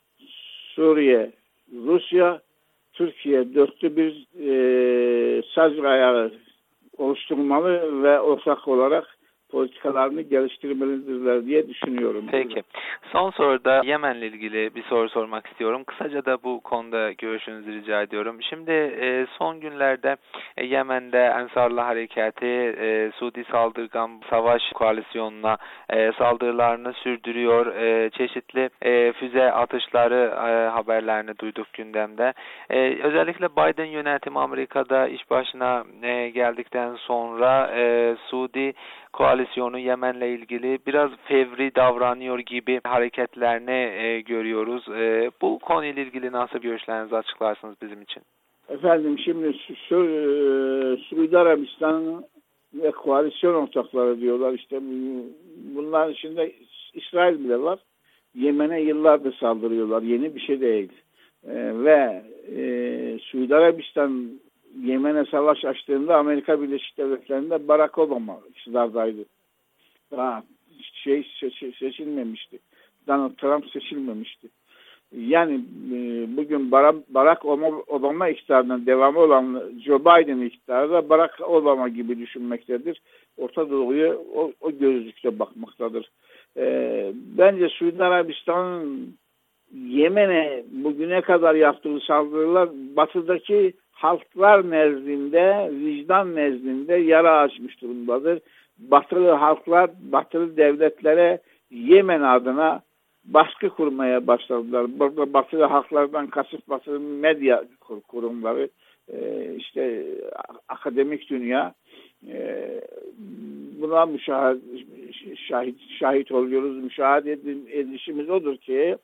H: Suriye, Rusya, Türkiye dörtlü bir e, saz ayağı oluşturmalı ve ortak olarak politikalarını geliştirmelidirler diye düşünüyorum.
L: Peki. Son soruda Yemen'le ilgili bir soru sormak istiyorum. Kısaca da bu konuda görüşünüzü rica ediyorum. Şimdi e, son günlerde e, Yemen'de Ensarullah Harekatı e, Suudi saldırgan savaş koalisyonuna e, saldırılarını sürdürüyor. E, çeşitli e, füze atışları e, haberlerini duyduk gündemde. E, özellikle Biden yönetimi Amerika'da iş başına e, geldikten sonra e, Suudi koalisyonu Yemen'le ilgili biraz fevri davranıyor gibi hareketlerini e, görüyoruz. E, bu konuyla ilgili nasıl görüşlerinizi açıklarsınız bizim için?
H: Efendim şimdi Suudi Arabistan ve koalisyon ortakları diyorlar. İşte bunların içinde İsrail bile var. Yemen'e yıllardır saldırıyorlar. Yeni bir şey değil. E, ve e, Suudi Arabistan Yemen'e savaş açtığında Amerika Birleşik Devletleri'nde Barack Obama iktidardaydı. Daha şey seçilmemişti. Donald Trump seçilmemişti. Yani e, bugün Barack Obama iktidarının devamı olan Joe Biden iktidarı da Barack Obama gibi düşünmektedir. Orta Doğu'ya o, o gözlükle bakmaktadır. E, bence Suudi Arabistan'ın Yemen'e bugüne kadar yaptığı saldırılar batıdaki halklar nezdinde, vicdan nezdinde yara açmış durumdadır. Batılı halklar, batılı devletlere Yemen adına baskı kurmaya başladılar. Burada batılı halklardan kasıt batılı medya kurumları, işte akademik dünya, buna müşahit, şahit, şahit oluyoruz. Müşahede edişimiz odur ki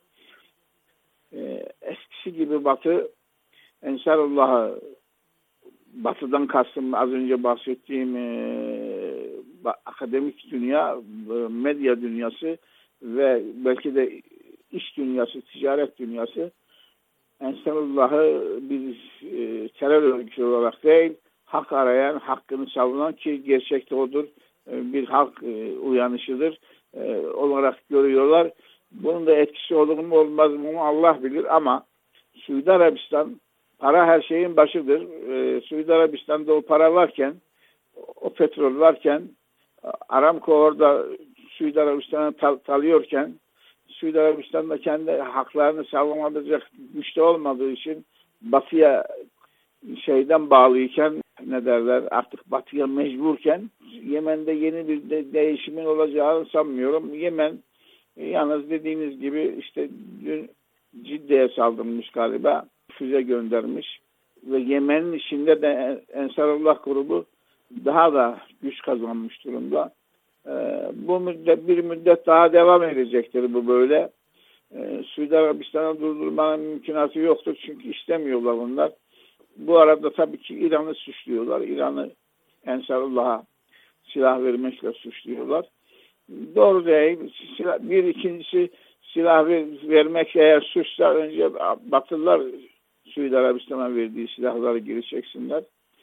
H: eskisi gibi Batı Ensarullah'ı, Batı'dan kastım az önce bahsettiğim e, akademik dünya, e, medya dünyası ve belki de iş dünyası, ticaret dünyası Ensarullah'ı bir e, terör örgütü olarak değil, hak arayan, hakkını savunan ki gerçekte odur, e, bir halk e, uyanışıdır e, olarak görüyorlar. Bunun da etkisi olur mu olmaz mı Allah bilir ama Suudi Arabistan para her şeyin başıdır. E, Suudi Arabistan'da o para varken, o petrol varken, Aramco orada Suudi Arabistan'a tal- talıyorken, Suudi Arabistan'da kendi haklarını savunabilecek güçte olmadığı için Batı'ya şeyden bağlıyken, ne derler, artık Batı'ya mecburken Yemen'de yeni bir de değişimin olacağını sanmıyorum. Yemen yalnız dediğiniz gibi işte dün Cidde'ye saldırmış galiba, füze göndermiş ve Yemen'in içinde de Ensarullah grubu daha da güç kazanmış durumda. Ee, bu müddet bir müddet daha devam edecektir bu böyle. Ee, Suudi Arabistan'ı durdurmanın mümkünatı yoktur çünkü istemiyorlar onlar. Bu arada tabii ki İran'ı suçluyorlar. İran'ı Ensarullah'a silah vermekle suçluyorlar. Doğru değil. Silah, bir ikincisi silah ver, vermek eğer suçsa önce Batılılar Suudi Arabistan'a verdiği silahları geri çeksinler.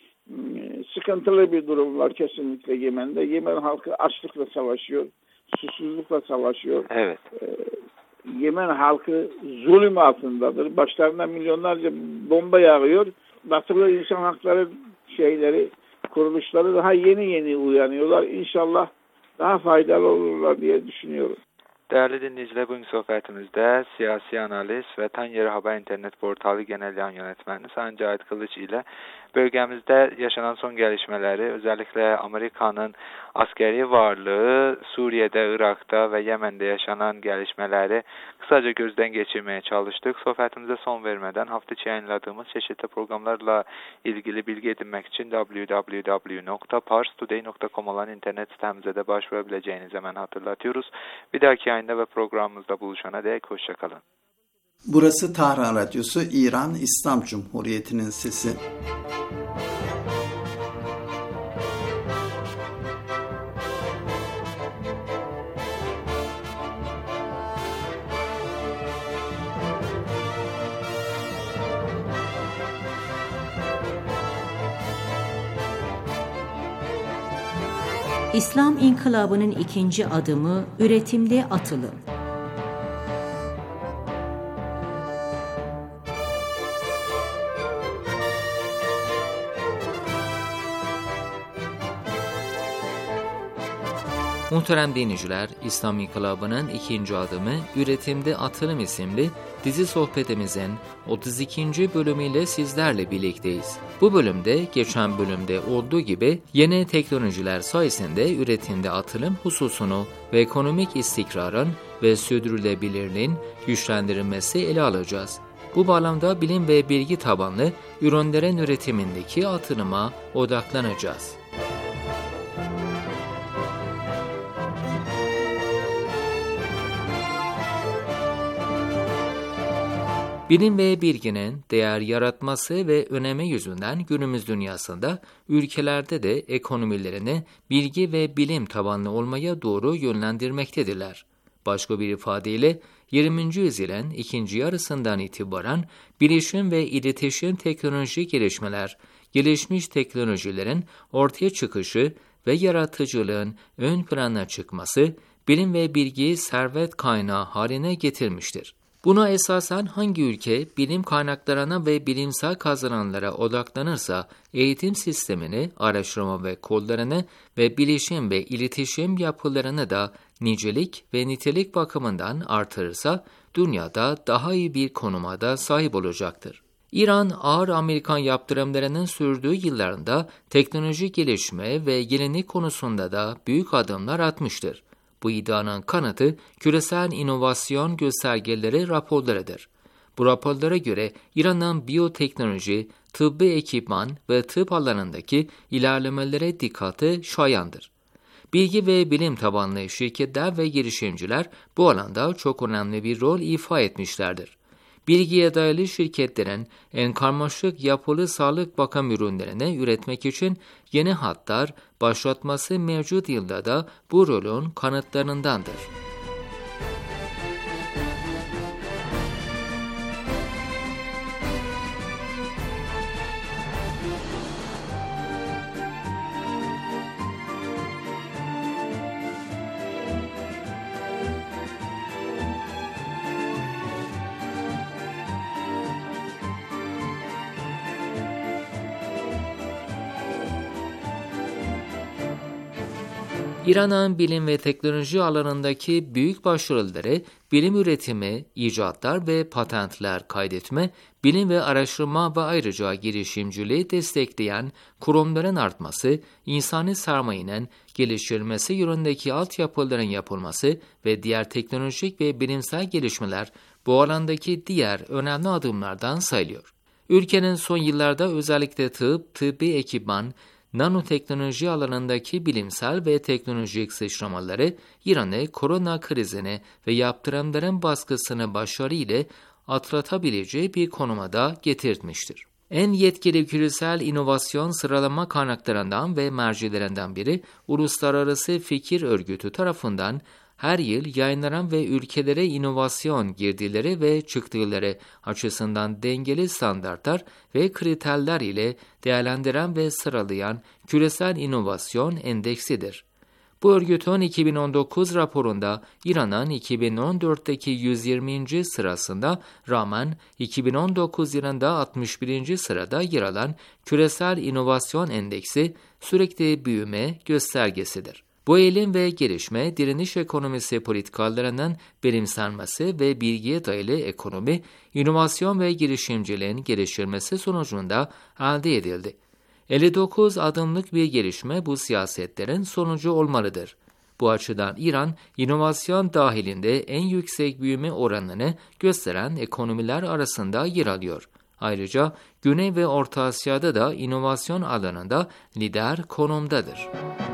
H: Sıkıntılı bir durum var kesinlikle Yemen'de. Yemen halkı açlıkla savaşıyor, susuzlukla savaşıyor.
L: Evet.
H: Ee, Yemen halkı zulüm altındadır. Başlarına milyonlarca bomba yağıyor. Batılı insan hakları şeyleri, kuruluşları daha yeni yeni uyanıyorlar. İnşallah daha faydalı olurlar diye düşünüyorum.
L: Değerli dinleyiciler, bugün sohbetimizde siyasi analist ve Tan Yeri Haber internet portalı genel yan yönetmeni Sayın Cahit Kılıç ile bölgemizde yaşanan son gelişmeleri, özellikle Amerika'nın askeri varlığı, Suriye'de, Irak'ta ve Yemen'de yaşanan gelişmeleri kısaca gözden geçirmeye çalıştık. Sohbetimize son vermeden hafta içi yayınladığımız çeşitli programlarla ilgili bilgi edinmek için double-u double-u double-u nokta pars today nokta com olan internet sitemize de başvurabileceğinizi hemen hatırlatıyoruz. Bir dahaki yayında ve programımızda buluşana dek hoşçakalın.
E: Burası Tahran Radyosu, İran İslam Cumhuriyeti'nin sesi.
B: İslam İnkılabı'nın ikinci adımı üretimde atılım.
A: Muhterem dinleyiciler, İslam İnkılabı'nın ikinci adımı Üretimde Atılım isimli dizi sohbetimizin otuz ikinci bölümüyle sizlerle birlikteyiz. Bu bölümde geçen bölümde olduğu gibi yeni teknolojiler sayesinde üretimde atılım hususunu ve ekonomik istikrarın ve sürdürülebilirliğin güçlendirilmesi ele alacağız. Bu bağlamda bilim ve bilgi tabanlı ürünlerin üretimindeki atılıma odaklanacağız. Bilim ve bilginin değer yaratması ve önemi yüzünden günümüz dünyasında ülkelerde de ekonomilerini bilgi ve bilim tabanlı olmaya doğru yönlendirmektedirler. Başka bir ifadeyle yirminci yüzyılın ikinci yarısından itibaren bilişim ve iletişim teknoloji gelişmeler, gelişmiş teknolojilerin ortaya çıkışı ve yaratıcılığın ön plana çıkması, bilim ve bilgiyi servet kaynağı haline getirmiştir. Buna esasen hangi ülke bilim kaynaklarına ve bilimsel kazanımlara odaklanırsa, eğitim sistemini, araştırma ve kollarını ve bilişim ve iletişim yapılarını da nicelik ve nitelik bakımından artırırsa, dünyada daha iyi bir konuma da sahip olacaktır. İran, ağır Amerikan yaptırımlarının sürdüğü yıllarında teknoloji gelişme ve yenilik konusunda da büyük adımlar atmıştır. Bu iddianın kanıtı küresel inovasyon göstergeleri raporlarıdır. Bu raporlara göre İran'ın biyoteknoloji, tıbbi ekipman ve tıp alanındaki ilerlemelere dikkati şayandır. Bilgi ve bilim tabanlı şirketler ve girişimciler bu alanda çok önemli bir rol ifa etmişlerdir. Bilgiye dayalı şirketlerin en karmaşık yapılı sağlık bakım ürünlerini üretmek için yeni hatlar başlatması mevcut yılda da bu rolün kanıtlarındandır. İran'ın bilim ve teknoloji alanındaki büyük başarıları, bilim üretimi, icatlar ve patentler kaydetme, bilim ve araştırma ve ayrıca girişimciliği destekleyen kurumların artması, insani sermayenin geliştirilmesi yönündeki altyapıların yapılması ve diğer teknolojik ve bilimsel gelişmeler bu alandaki diğer önemli adımlardan sayılıyor. Ülkenin son yıllarda özellikle tıp, tıbbi ekipman, nanoteknoloji alanındaki bilimsel ve teknolojik sıçramaları İran'ı korona krizine ve yaptırımların baskısını başarıyla atlatabileceği bir konuma da getirtmiştir. En yetkili küresel inovasyon sıralama kaynaklarından ve mercilerinden biri Uluslararası Fikir Örgütü tarafından her yıl yayınlanan ve ülkelere inovasyon girdileri ve çıktıları açısından dengeli standartlar ve kriterler ile değerlendiren ve sıralayan Küresel İnovasyon Endeksidir. Bu örgütün iki bin on dokuz raporunda İran'ın iki bin on dörtteki yüz yirminci sırasında rağmen iki bin on dokuz yılında altmış birinci sırada yer alan Küresel İnovasyon Endeksi sürekli büyüme göstergesidir. Bu eğilim ve gelişme, direniş ekonomisi politikalarının benimsenmesi ve bilgiye dayalı ekonomi, inovasyon ve girişimciliğin geliştirilmesi sonucunda elde edildi. elli dokuz adımlık bir gelişme bu siyasetlerin sonucu olmalıdır. Bu açıdan İran, inovasyon dahilinde en yüksek büyüme oranını gösteren ekonomiler arasında yer alıyor. Ayrıca Güney ve Orta Asya'da da inovasyon alanında lider konumdadır.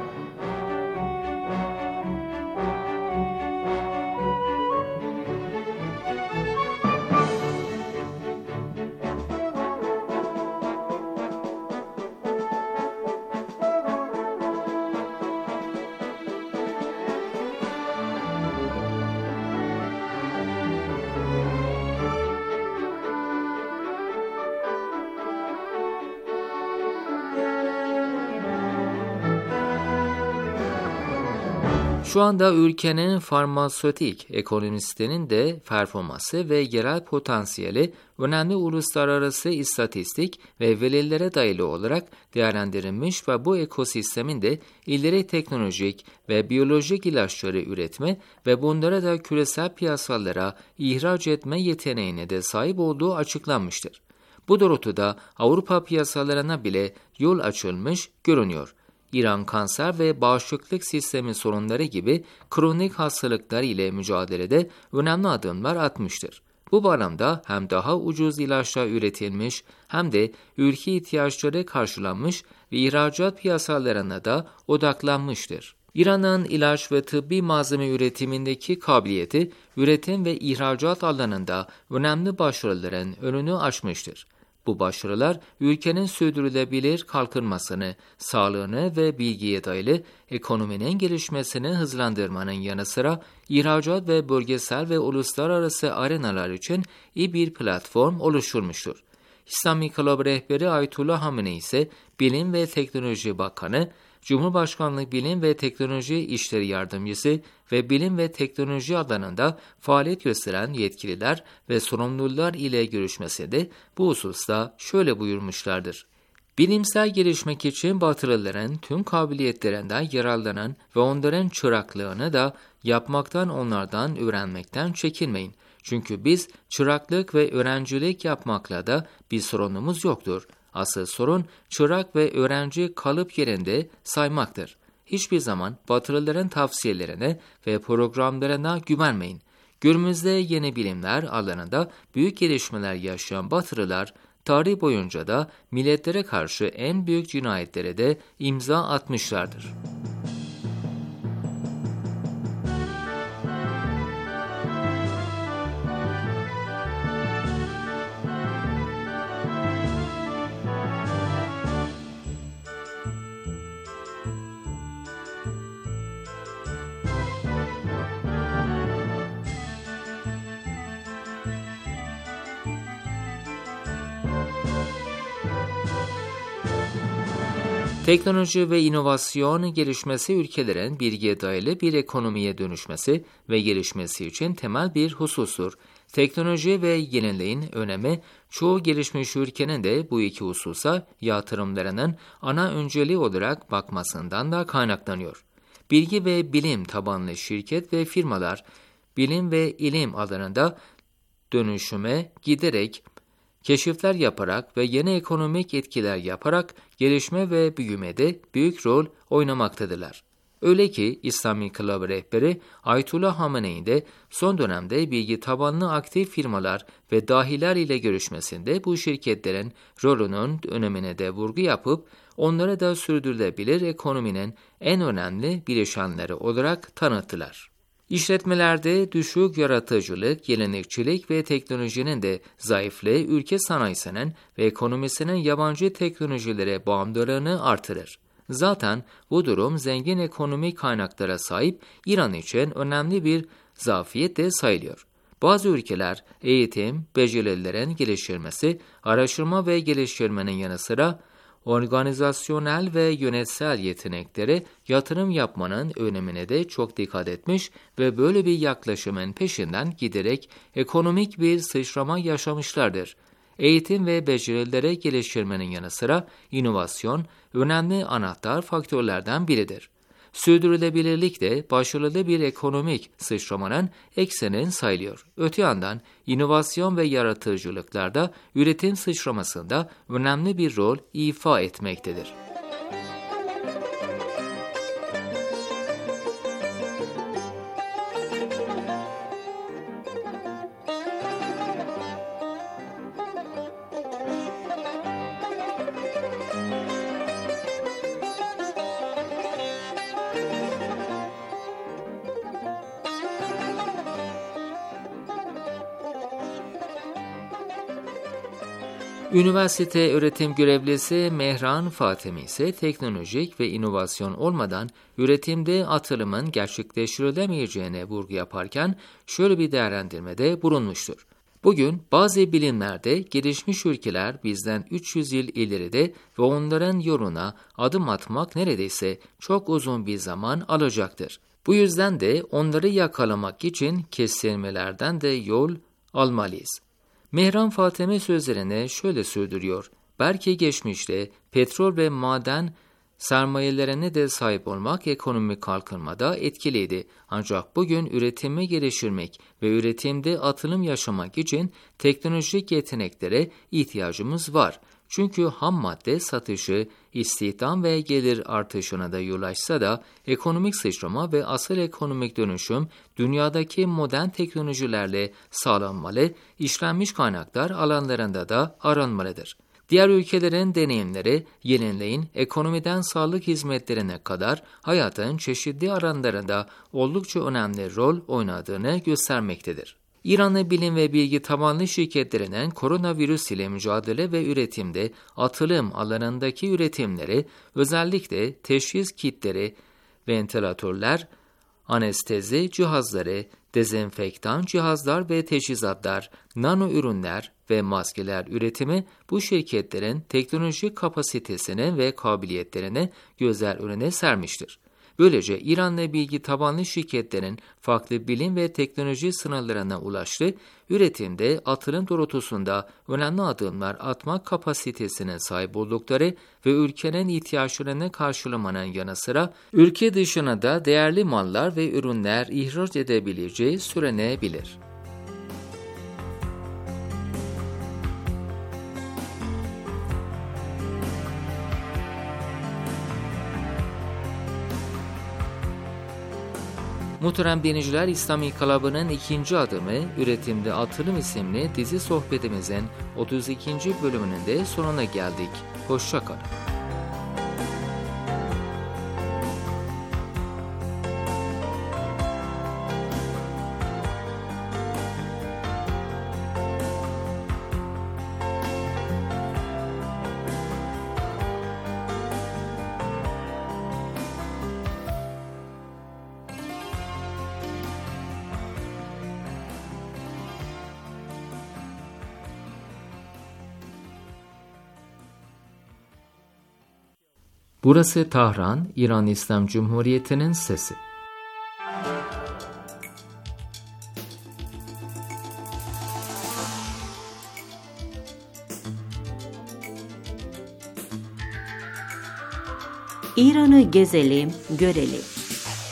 A: Şu anda ülkenin farmasötik ekonomistinin de performansı ve yerel potansiyeli önemli uluslararası istatistik ve verilere dayalı olarak değerlendirilmiş ve bu ekosistemin de ileri teknolojik ve biyolojik ilaçları üretme ve bunlara da küresel piyasalara ihraç etme yeteneğine de sahip olduğu açıklanmıştır. Bu doğrultuda Avrupa piyasalarına bile yol açılmış görünüyor. İran kanser ve bağışıklık sistemi sorunları gibi kronik hastalıklar ile mücadelede önemli adımlar atmıştır. Bu bağlamda hem daha ucuz ilaçlar üretilmiş hem de ülke ihtiyaçları karşılanmış ve ihracat piyasalarına da odaklanmıştır. İran'ın ilaç ve tıbbi malzeme üretimindeki kabiliyeti, üretim ve ihracat alanında önemli başarıların önünü açmıştır. Bu başarılar ülkenin sürdürülebilir kalkınmasını, sağlığını ve bilgiye dayalı ekonominin gelişmesini hızlandırmanın yanı sıra ihracat ve bölgesel ve uluslararası arenalar için iyi bir platform oluşturmuştur. İslam İnkılabı rehberi Ayetullah Hamenei ise Bilim ve Teknoloji Bakanı, Cumhurbaşkanlığı Bilim ve Teknoloji İşleri Yardımcısı ve bilim ve teknoloji alanında faaliyet gösteren yetkililer ve sorumlular ile görüşmesinde bu hususta şöyle buyurmuşlardır. Bilimsel gelişmek için Batılıların tüm kabiliyetlerinden yararlanan ve onların çıraklığını da yapmaktan onlardan öğrenmekten çekinmeyin. Çünkü biz çıraklık ve öğrencilik yapmakla da bir sorunumuz yoktur. Asıl sorun çırak ve öğrenci kalıp yerinde saymaktır. Hiçbir zaman Batılıların tavsiyelerine ve programlarına güvenmeyin. Günümüzde yeni bilimler alanında büyük gelişmeler yaşayan Batılılar, tarih boyunca da milletlere karşı en büyük cinayetlere de imza atmışlardır. Teknoloji ve inovasyon gelişmesi ülkelerin bilgiye dayalı bir ekonomiye dönüşmesi ve gelişmesi için temel bir husustur. Teknoloji ve yeniliğin önemi çoğu gelişmiş ülkenin de bu iki hususa yatırımlarının ana önceliği olarak bakmasından da kaynaklanıyor. bilgi ve bilim tabanlı şirket ve firmalar bilim ve ilim alanında dönüşüme giderek, keşifler yaparak ve yeni ekonomik etkiler yaparak gelişme ve büyümede büyük rol oynamaktadırlar. Öyle ki İslam İnkılabı rehberi Ayetullah Hamenei de son dönemde bilgi tabanlı aktif firmalar ve dahiler ile görüşmesinde bu şirketlerin rolünün önemine de vurgu yapıp onlara da sürdürülebilir ekonominin en önemli bileşenleri olarak tanıttılar. İşletmelerde düşük yaratıcılık, yenilikçilik ve teknolojinin de zayıflığı ülke sanayisinin ve ekonomisinin yabancı teknolojilere bağımlılığını artırır. Zaten bu durum zengin ekonomik kaynaklara sahip İran için önemli bir zafiyet de sayılıyor. Bazı ülkeler eğitim, becerilerin geliştirilmesi, araştırma ve geliştirmenin yanı sıra organizasyonel ve yönetsel yeteneklere yatırım yapmanın önemine de çok dikkat etmiş ve böyle bir yaklaşımın peşinden giderek ekonomik bir sıçrama yaşamışlardır. Eğitim ve becerilere geliştirmenin yanı sıra inovasyon önemli anahtar faktörlerden biridir. Sürdürülebilirlik de başarılı bir ekonomik sıçramanın ekseni sayılıyor. Öte yandan inovasyon ve yaratıcılıklarda üretim sıçramasında önemli bir rol ifa etmektedir. Üniversite öğretim görevlisi Mehran Fatemi ise teknolojik ve inovasyon olmadan üretimde atılımın gerçekleştirilemeyeceğine vurgu yaparken şöyle bir değerlendirmede bulunmuştur. Bugün bazı bilimlerde gelişmiş ülkeler bizden üç yüz yıl ileride ve onların yoluna adım atmak neredeyse çok uzun bir zaman alacaktır. Bu yüzden de onları yakalamak için kesilmelerden de yol almalıyız. Mehran Fatemi sözlerine şöyle sürdürüyor. Belki geçmişte petrol ve maden sermayelerine de sahip olmak ekonomik kalkınmada etkiliydi. Ancak bugün üretimi geliştirmek ve üretimde atılım yaşamak için teknolojik yeteneklere ihtiyacımız var. Çünkü ham madde satışı, istihdam ve gelir artışına da yol açsa da ekonomik sıçrama ve asıl ekonomik dönüşüm dünyadaki modern teknolojilerle sağlanmalı, işlenmiş kaynaklar alanlarında da aranmalıdır. Diğer ülkelerin deneyimleri, yenileyin ekonomiden sağlık hizmetlerine kadar hayatın çeşitli alanlarında oldukça önemli rol oynadığını göstermektedir. İranlı bilim ve bilgi tabanlı şirketlerinin koronavirüs ile mücadele ve üretimde atılım alanındaki üretimleri, özellikle teşhis kitleri, ventilatörler, anestezi cihazları, dezenfektan cihazlar ve teçhizatlar, nano ürünler ve maskeler üretimi bu şirketlerin teknolojik kapasitesini ve kabiliyetlerini gözler önüne sermiştir. Böylece İranlı bilgi tabanlı şirketlerin farklı bilim ve teknoloji sınırlarına ulaştı, üretimde atılım doğrultusunda önemli adımlar atmak kapasitesine sahip oldukları ve ülkenin ihtiyaçlarını karşılamanın yanı sıra ülke dışına da değerli mallar ve ürünler ihraç edebileceği söylenebilir. Muhterem dinleyiciler, İslam İnkılabı'nın ikinci adımı Üretimde Atılım isimli dizi sohbetimizin otuz ikinci bölümünün de sonuna geldik. Hoşça kalın. Burası Tahran, İran İslam Cumhuriyeti'nin sesi.
B: İran'ı gezelim, görelim.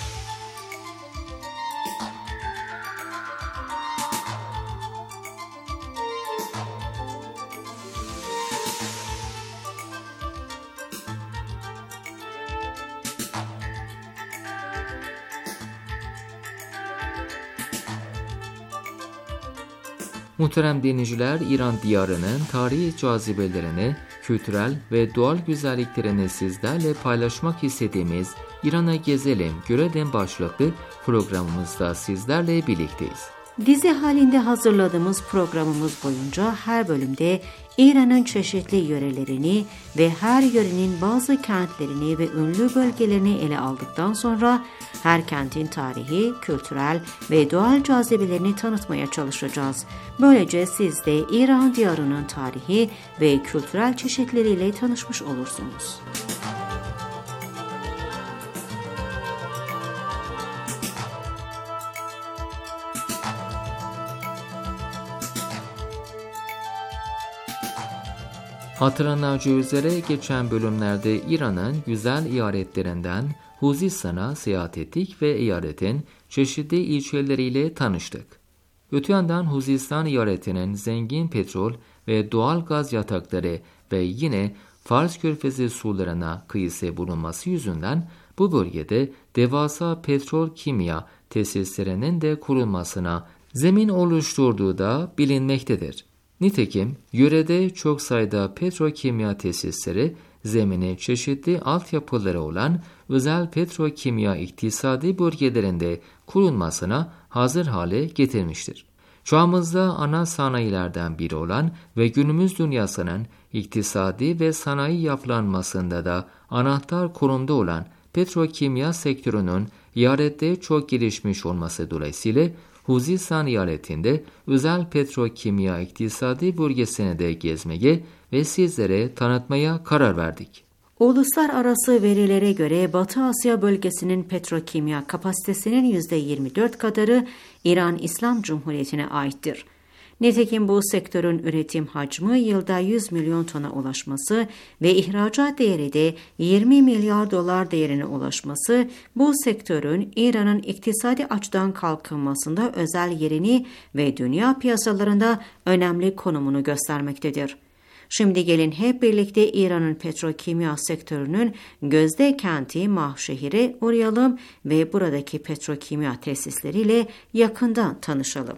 A: Muhterem dinleyiciler, İran diyarının tarihi cazibelerini, kültürel ve doğal güzelliklerini sizlerle paylaşmak istediğimiz İran'a Gezelim, Görelim başlıklı programımızda sizlerle birlikteyiz.
B: Dizi halinde hazırladığımız programımız boyunca her bölümde İran'ın çeşitli yörelerini ve her yörenin bazı kentlerini ve ünlü bölgelerini ele aldıktan sonra her kentin tarihi, kültürel ve doğal cazibelerini tanıtmaya çalışacağız. Böylece siz de İran diyarının tarihi ve kültürel çeşitleriyle tanışmış olursunuz.
A: Hatırlanacağı üzere geçen bölümlerde İran'ın güzel eyaletlerinden Huzistan'a seyahat ettik ve eyaletin çeşitli ilçeleriyle tanıştık. Öte yandan Huzistan eyaletinin zengin petrol ve doğal gaz yatakları ve yine Fars Körfezi sularına kıyısı bulunması yüzünden bu bölgede devasa petrol kimya tesislerinin de kurulmasına zemin oluşturduğu da bilinmektedir. Nitekim yörede çok sayıda petrokimya tesisleri zemini çeşitli altyapıları olan özel petrokimya iktisadi bölgelerinde kurulmasına hazır hale getirmiştir. Çağımızda ana sanayilerden biri olan ve günümüz dünyasının iktisadi ve sanayi yapılanmasında da anahtar konumda olan petrokimya sektörünün eyalette çok gelişmiş olması dolayısıyla Huzistan eyaletinde özel petrokimya iktisadi bölgesine de gezmeye ve sizlere tanıtmaya karar verdik.
B: Uluslararası verilere göre Batı Asya bölgesinin petrokimya kapasitesinin yüzde yirmi dört kadarı İran İslam Cumhuriyeti'ne aittir. Nitekim bu sektörün üretim hacmi yılda yüz milyon tona ulaşması ve ihracat değeri de yirmi milyar dolar değerine ulaşması bu sektörün İran'ın iktisadi açıdan kalkınmasında özel yerini ve dünya piyasalarında önemli konumunu göstermektedir. Şimdi gelin hep birlikte İran'ın petrokimya sektörünün gözde kenti Mahşehir'e uğrayalım ve buradaki petrokimya tesisleriyle yakından tanışalım.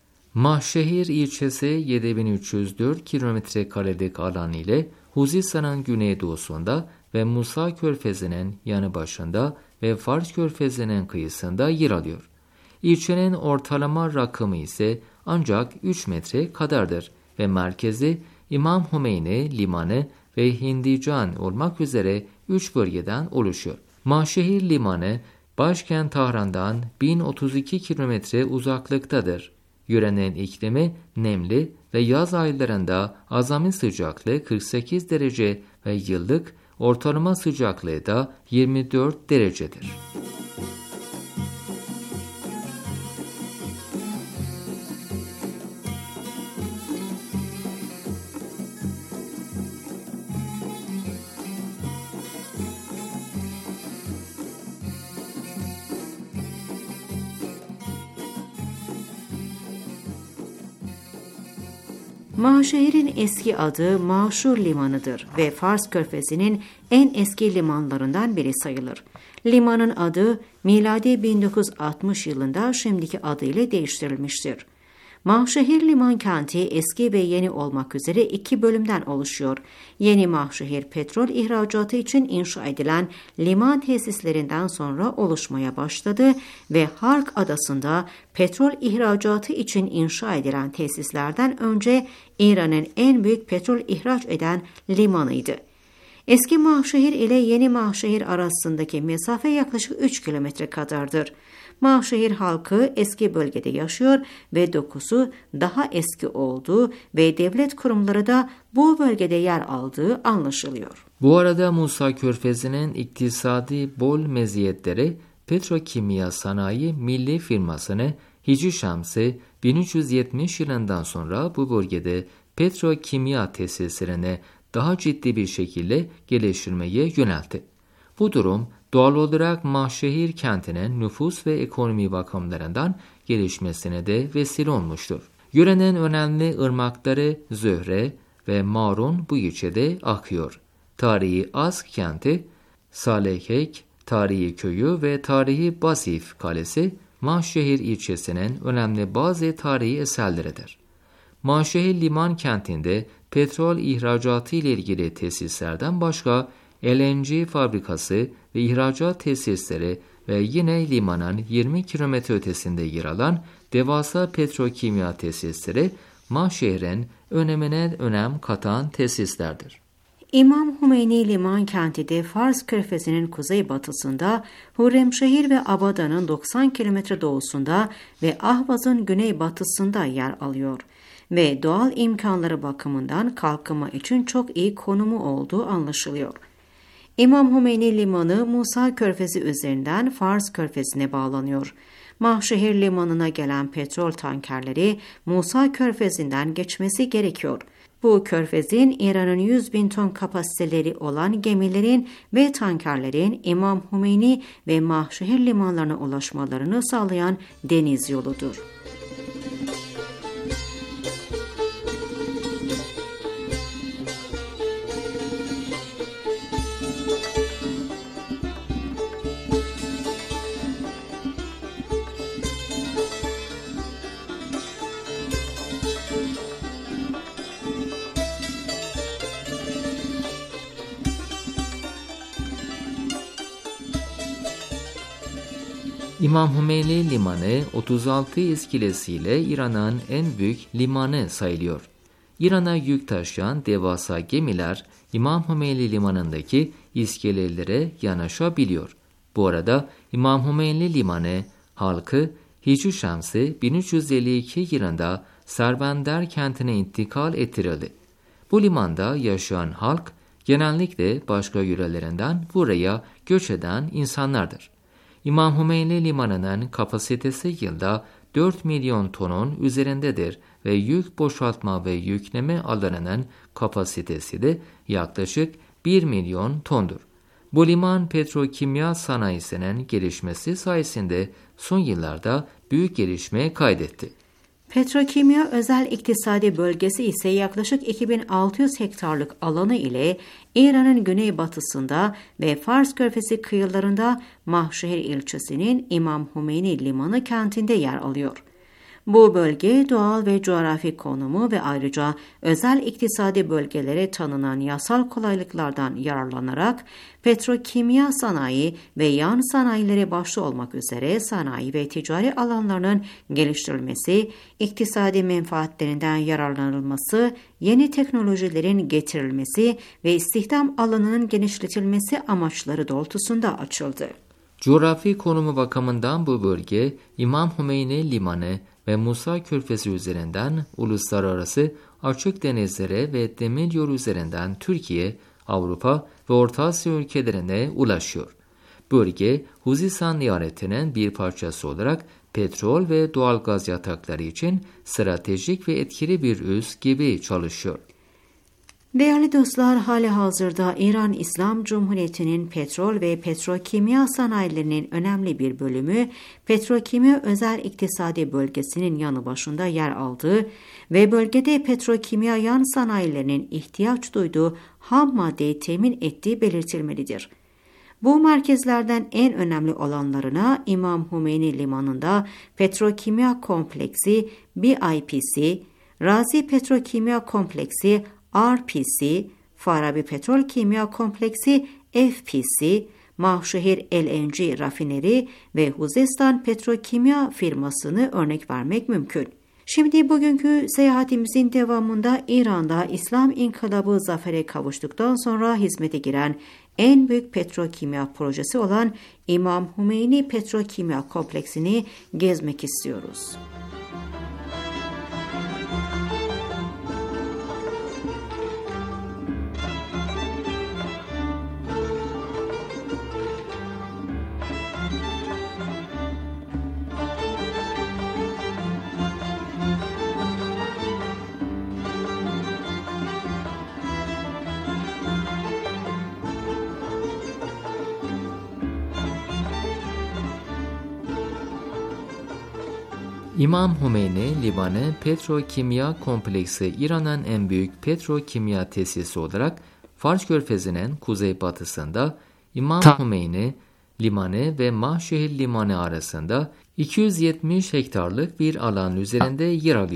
A: Mahşehir ilçesi yedi bin üç yüz dört kilometre karelik alan ile Huzistan'ın güneydoğusunda ve Musa Körfezi'nin yanı başında ve Fars Körfezi'nin kıyısında yer alıyor. İlçenin ortalama rakımı ise ancak üç metre kadardır ve merkezi İmam Hümeyni Limanı ve Hindican olmak üzere üç bölgeden oluşuyor. Mahşehir Limanı başkent Tahran'dan bin otuz iki kilometre uzaklıktadır. Yörenin iklimi nemli ve yaz aylarında azami sıcaklığı kırk sekiz derece ve yıllık ortalama sıcaklığı da yirmi dört derecedir.
B: Mahşehir'in eski adı Maşur Limanı'dır ve Fars Körfezi'nin en eski limanlarından biri sayılır. Limanın adı miladi bin dokuz yüz altmış yılında şimdiki adıyla değiştirilmiştir. Mahşehir liman kenti eski ve yeni olmak üzere iki bölümden oluşuyor. Yeni Mahşehir petrol ihracatı için inşa edilen liman tesislerinden sonra oluşmaya başladı ve Hark Adası'nda petrol ihracatı için inşa edilen tesislerden önce İran'ın en büyük petrol ihraç eden limanıydı. Eski Mahşehir ile yeni Mahşehir arasındaki mesafe yaklaşık üç kilometre kadardır. Mahşehir halkı eski bölgede yaşıyor ve dokusu daha eski olduğu ve devlet kurumları da bu bölgede yer aldığı anlaşılıyor.
A: Bu arada Musa Körfezi'nin iktisadi bol meziyetleri Petrokimya Sanayi Milli Firması'nı Hicri Şamsı bin üç yüz yetmiş yılından sonra bu bölgede petrokimya tesislerini daha ciddi bir şekilde geliştirmeye yöneltti. Bu durum doğal olarak Mahşehir kentinin nüfus ve ekonomi bakımlarından gelişmesine de vesile olmuştur. Yörenin önemli ırmakları Zöhre ve Marun bu ilçede akıyor. Tarihi Ask kenti, Salehek, tarihi köyü ve tarihi Basif kalesi Mahşehir ilçesinin önemli bazı tarihi eserleridir. Maşehir liman kentinde petrol ihracatı ile ilgili tesislerden başka L N G fabrikası ve ihracat tesisleri ve yine limanın yirmi kilometre ötesinde yer alan devasa petrokimya tesisleri Mahşehir'in önemine önem katan tesislerdir.
B: İmam Hümeyni liman kenti de Fars Körfezi'nin kuzeybatısında, Hürremşehir ve Abada'nın doksan kilometre doğusunda ve Ahvaz'ın güneybatısında yer alıyor ve doğal imkanları bakımından kalkınma için çok iyi konumu olduğu anlaşılıyor. İmam Hümeyni limanı Musa Körfezi üzerinden Fars Körfezi'ne bağlanıyor. Mahşehir limanına gelen petrol tankerleri Musa Körfezi'nden geçmesi gerekiyor. Bu körfezin İran'ın yüz bin ton kapasiteleri olan gemilerin ve tankerlerin İmam Hümeyni ve Mahşehir limanlarına ulaşmalarını sağlayan deniz yoludur.
A: İmam Hümeyni Limanı otuz altı iskelesiyle İran'ın en büyük limanı sayılıyor. İran'a yük taşıyan devasa gemiler İmam Hümeyni Limanı'ndaki iskelelere yanaşabiliyor. Bu arada İmam Hümeyni Limanı halkı Hicr-i Şemsi bin üç yüz elli iki yılında Serbender kentine intikal ettirildi. Bu limanda yaşayan halk genellikle başka yörelerinden buraya göç eden insanlardır. İmam Hümeyni Limanı'nın kapasitesi yılda dört milyon tonun üzerindedir ve yük boşaltma ve yükleme alanının kapasitesi de yaklaşık bir milyon tondur. Bu liman petrokimya sanayisinin gelişmesi sayesinde son yıllarda büyük gelişme kaydetti.
B: Petrokimya özel iktisadi bölgesi ise yaklaşık iki bin altı yüz hektarlık alanı ile İran'ın güneybatısında ve Fars Körfezi kıyılarında Mahşehir ilçesinin İmam Hümeyni Limanı kentinde yer alıyor. Bu bölge doğal ve coğrafi konumu ve ayrıca özel iktisadi bölgelere tanınan yasal kolaylıklardan yararlanarak petrokimya sanayi ve yan sanayileri başta olmak üzere sanayi ve ticari alanlarının geliştirilmesi, iktisadi menfaatlerinden yararlanılması, yeni teknolojilerin getirilmesi ve istihdam alanının genişletilmesi amaçları doğrultusunda açıldı.
A: Coğrafi konumu bakımından bu bölge İmam Hümeyni Limanı ve Musa Körfezi üzerinden uluslararası açık denizlere ve demiryolu üzerinden Türkiye, Avrupa ve Orta Asya ülkelerine ulaşıyor. Bölge, Huzistan eyaletinin bir parçası olarak petrol ve doğalgaz yatakları için stratejik ve etkili bir üs gibi çalışıyor.
B: Değerli dostlar, halihazırda İran İslam Cumhuriyeti'nin petrol ve petrokimya sanayilerinin önemli bir bölümü petrokimya özel iktisadi bölgesinin yanı başında yer aldığı ve bölgede petrokimya yan sanayilerinin ihtiyaç duyduğu ham maddeyi temin ettiği belirtilmelidir. Bu merkezlerden en önemli olanlarına İmam Hümeyni Limanı'nda Petrokimya Kompleksi B I P C, Razi Petrokimya Kompleksi R P C, Farabi Petrol Kimya Kompleksi F P C, Mahşehir L N G rafineri ve Huzestan Petrokimya firmasını örnek vermek mümkün. Şimdi bugünkü seyahatimizin devamında İran'da İslam İnkılabı zafere kavuştuktan sonra hizmete giren en büyük petrokimya projesi olan İmam Hümeyni Petrokimya Kompleksini gezmek istiyoruz.
A: İmam Hümeyni Limanı Petrokimya Kompleksi İran'ın en büyük petrokimya tesisi olarak Fars Körfezi'nin kuzeybatısında İmam Hümeyni Limanı ve Mahşehir Limanı arasında iki yüz yetmiş hektarlık bir alan üzerinde yer alıyor.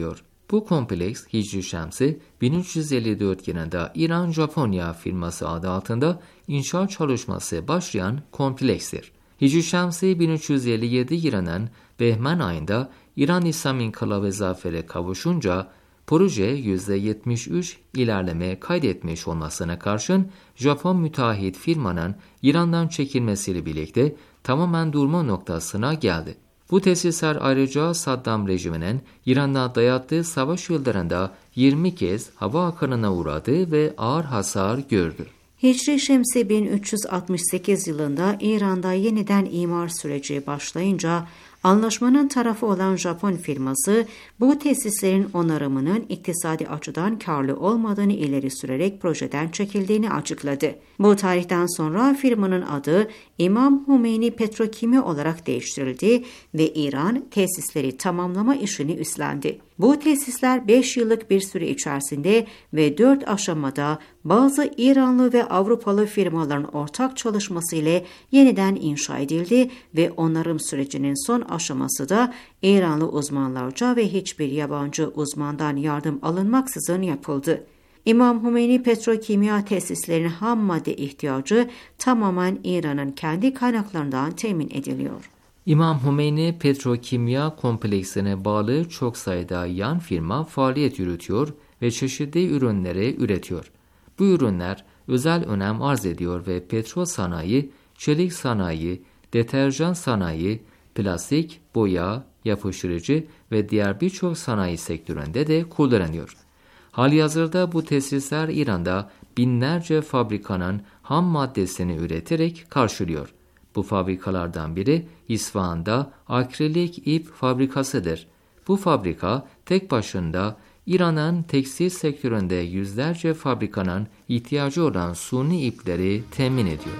A: Bu kompleks Hicri Şemsi bin üç yüz elli dört yılında İran-Japonya firması adı altında inşaat çalışması başlayan komplekstir. Hicri Şemsi bin üç yüz elli yedi yılının Behmen ayında İran İslam İnkılabı zafere kavuşunca proje yüzde yetmiş üç ilerleme kaydetmiş olmasına karşın Japon müteahhit firmanın İran'dan çekilmesiyle birlikte tamamen durma noktasına geldi. Bu tesisler ayrıca Saddam rejiminin İran'da dayattığı savaş yıllarında yirmi kez hava akınına uğradı ve ağır hasar gördü.
B: Hicri Şemsi bin üç yüz altmış sekiz yılında İran'da yeniden imar süreci başlayınca anlaşmanın tarafı olan Japon firması bu tesislerin onarımının iktisadi açıdan karlı olmadığını ileri sürerek projeden çekildiğini açıkladı. Bu tarihten sonra firmanın adı İmam Hümeyni Petrokimya olarak değiştirildi ve İran tesisleri tamamlama işini üstlendi. Bu tesisler beş yıllık bir süre içerisinde ve dört aşamada bazı İranlı ve Avrupalı firmaların ortak çalışması ile yeniden inşa edildi ve onarım sürecinin son aşaması da İranlı uzmanlarca ve hiçbir yabancı uzmandan yardım alınmaksızın yapıldı. İmam Hümeyni Petrokimya tesislerinin ham madde ihtiyacı tamamen İran'ın kendi kaynaklarından temin ediliyor.
A: İmam Hümeyni Petrokimya kompleksine bağlı çok sayıda yan firma faaliyet yürütüyor ve çeşitli ürünleri üretiyor. Bu ürünler özel önem arz ediyor ve petrol sanayi, çelik sanayi, deterjan sanayi, plastik, boya, yapıştırıcı ve diğer birçok sanayi sektöründe de kullanılıyor. Halihazırda bu tesisler İran'da binlerce fabrikanın ham maddesini üreterek karşılıyor. Bu fabrikalardan biri İsfahan'da akrilik ip fabrikasıdır. Bu fabrika tek başına İran'ın tekstil sektöründe yüzlerce fabrikanın ihtiyacı olan suni ipleri temin ediyor.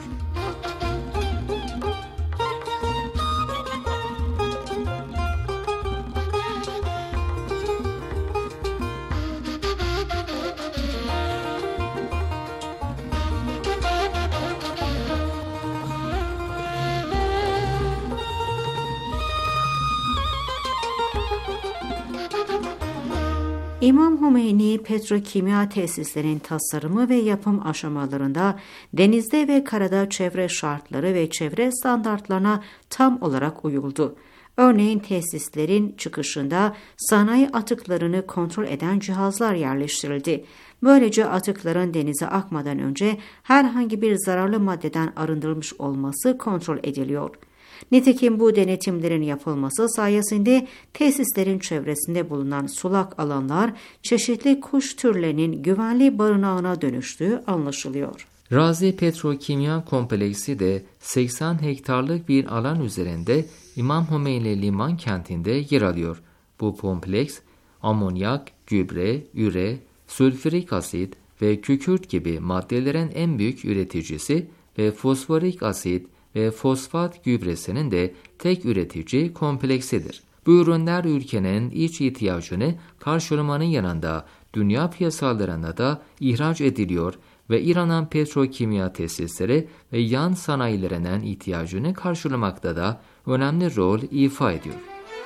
B: İmam Hümeyni Petrokimya tesislerinin tasarımı ve yapım aşamalarında denizde ve karada çevre şartları ve çevre standartlarına tam olarak uyuldu. Örneğin tesislerin çıkışında sanayi atıklarını kontrol eden cihazlar yerleştirildi. Böylece atıkların denize akmadan önce herhangi bir zararlı maddeden arındırılmış olması kontrol ediliyor. Nitekim bu denetimlerin yapılması sayesinde tesislerin çevresinde bulunan sulak alanlar çeşitli kuş türlerinin güvenli barınağına dönüştüğü anlaşılıyor.
A: Razi Petrokimya Kompleksi de seksen hektarlık bir alan üzerinde İmam Hümeyni Liman kentinde yer alıyor. Bu kompleks amonyak, gübre, üre, sülfürik asit ve kükürt gibi maddelerin en büyük üreticisi ve fosforik asit ve fosfat gübresinin de tek üretici kompleksidir. Bu ürünler ülkenin iç ihtiyacını karşılamanın yanında dünya piyasalarına da ihraç ediliyor ve İran'ın petrokimya tesisleri ve yan sanayilerinin ihtiyacını karşılamakta da önemli rol ifa ediyor.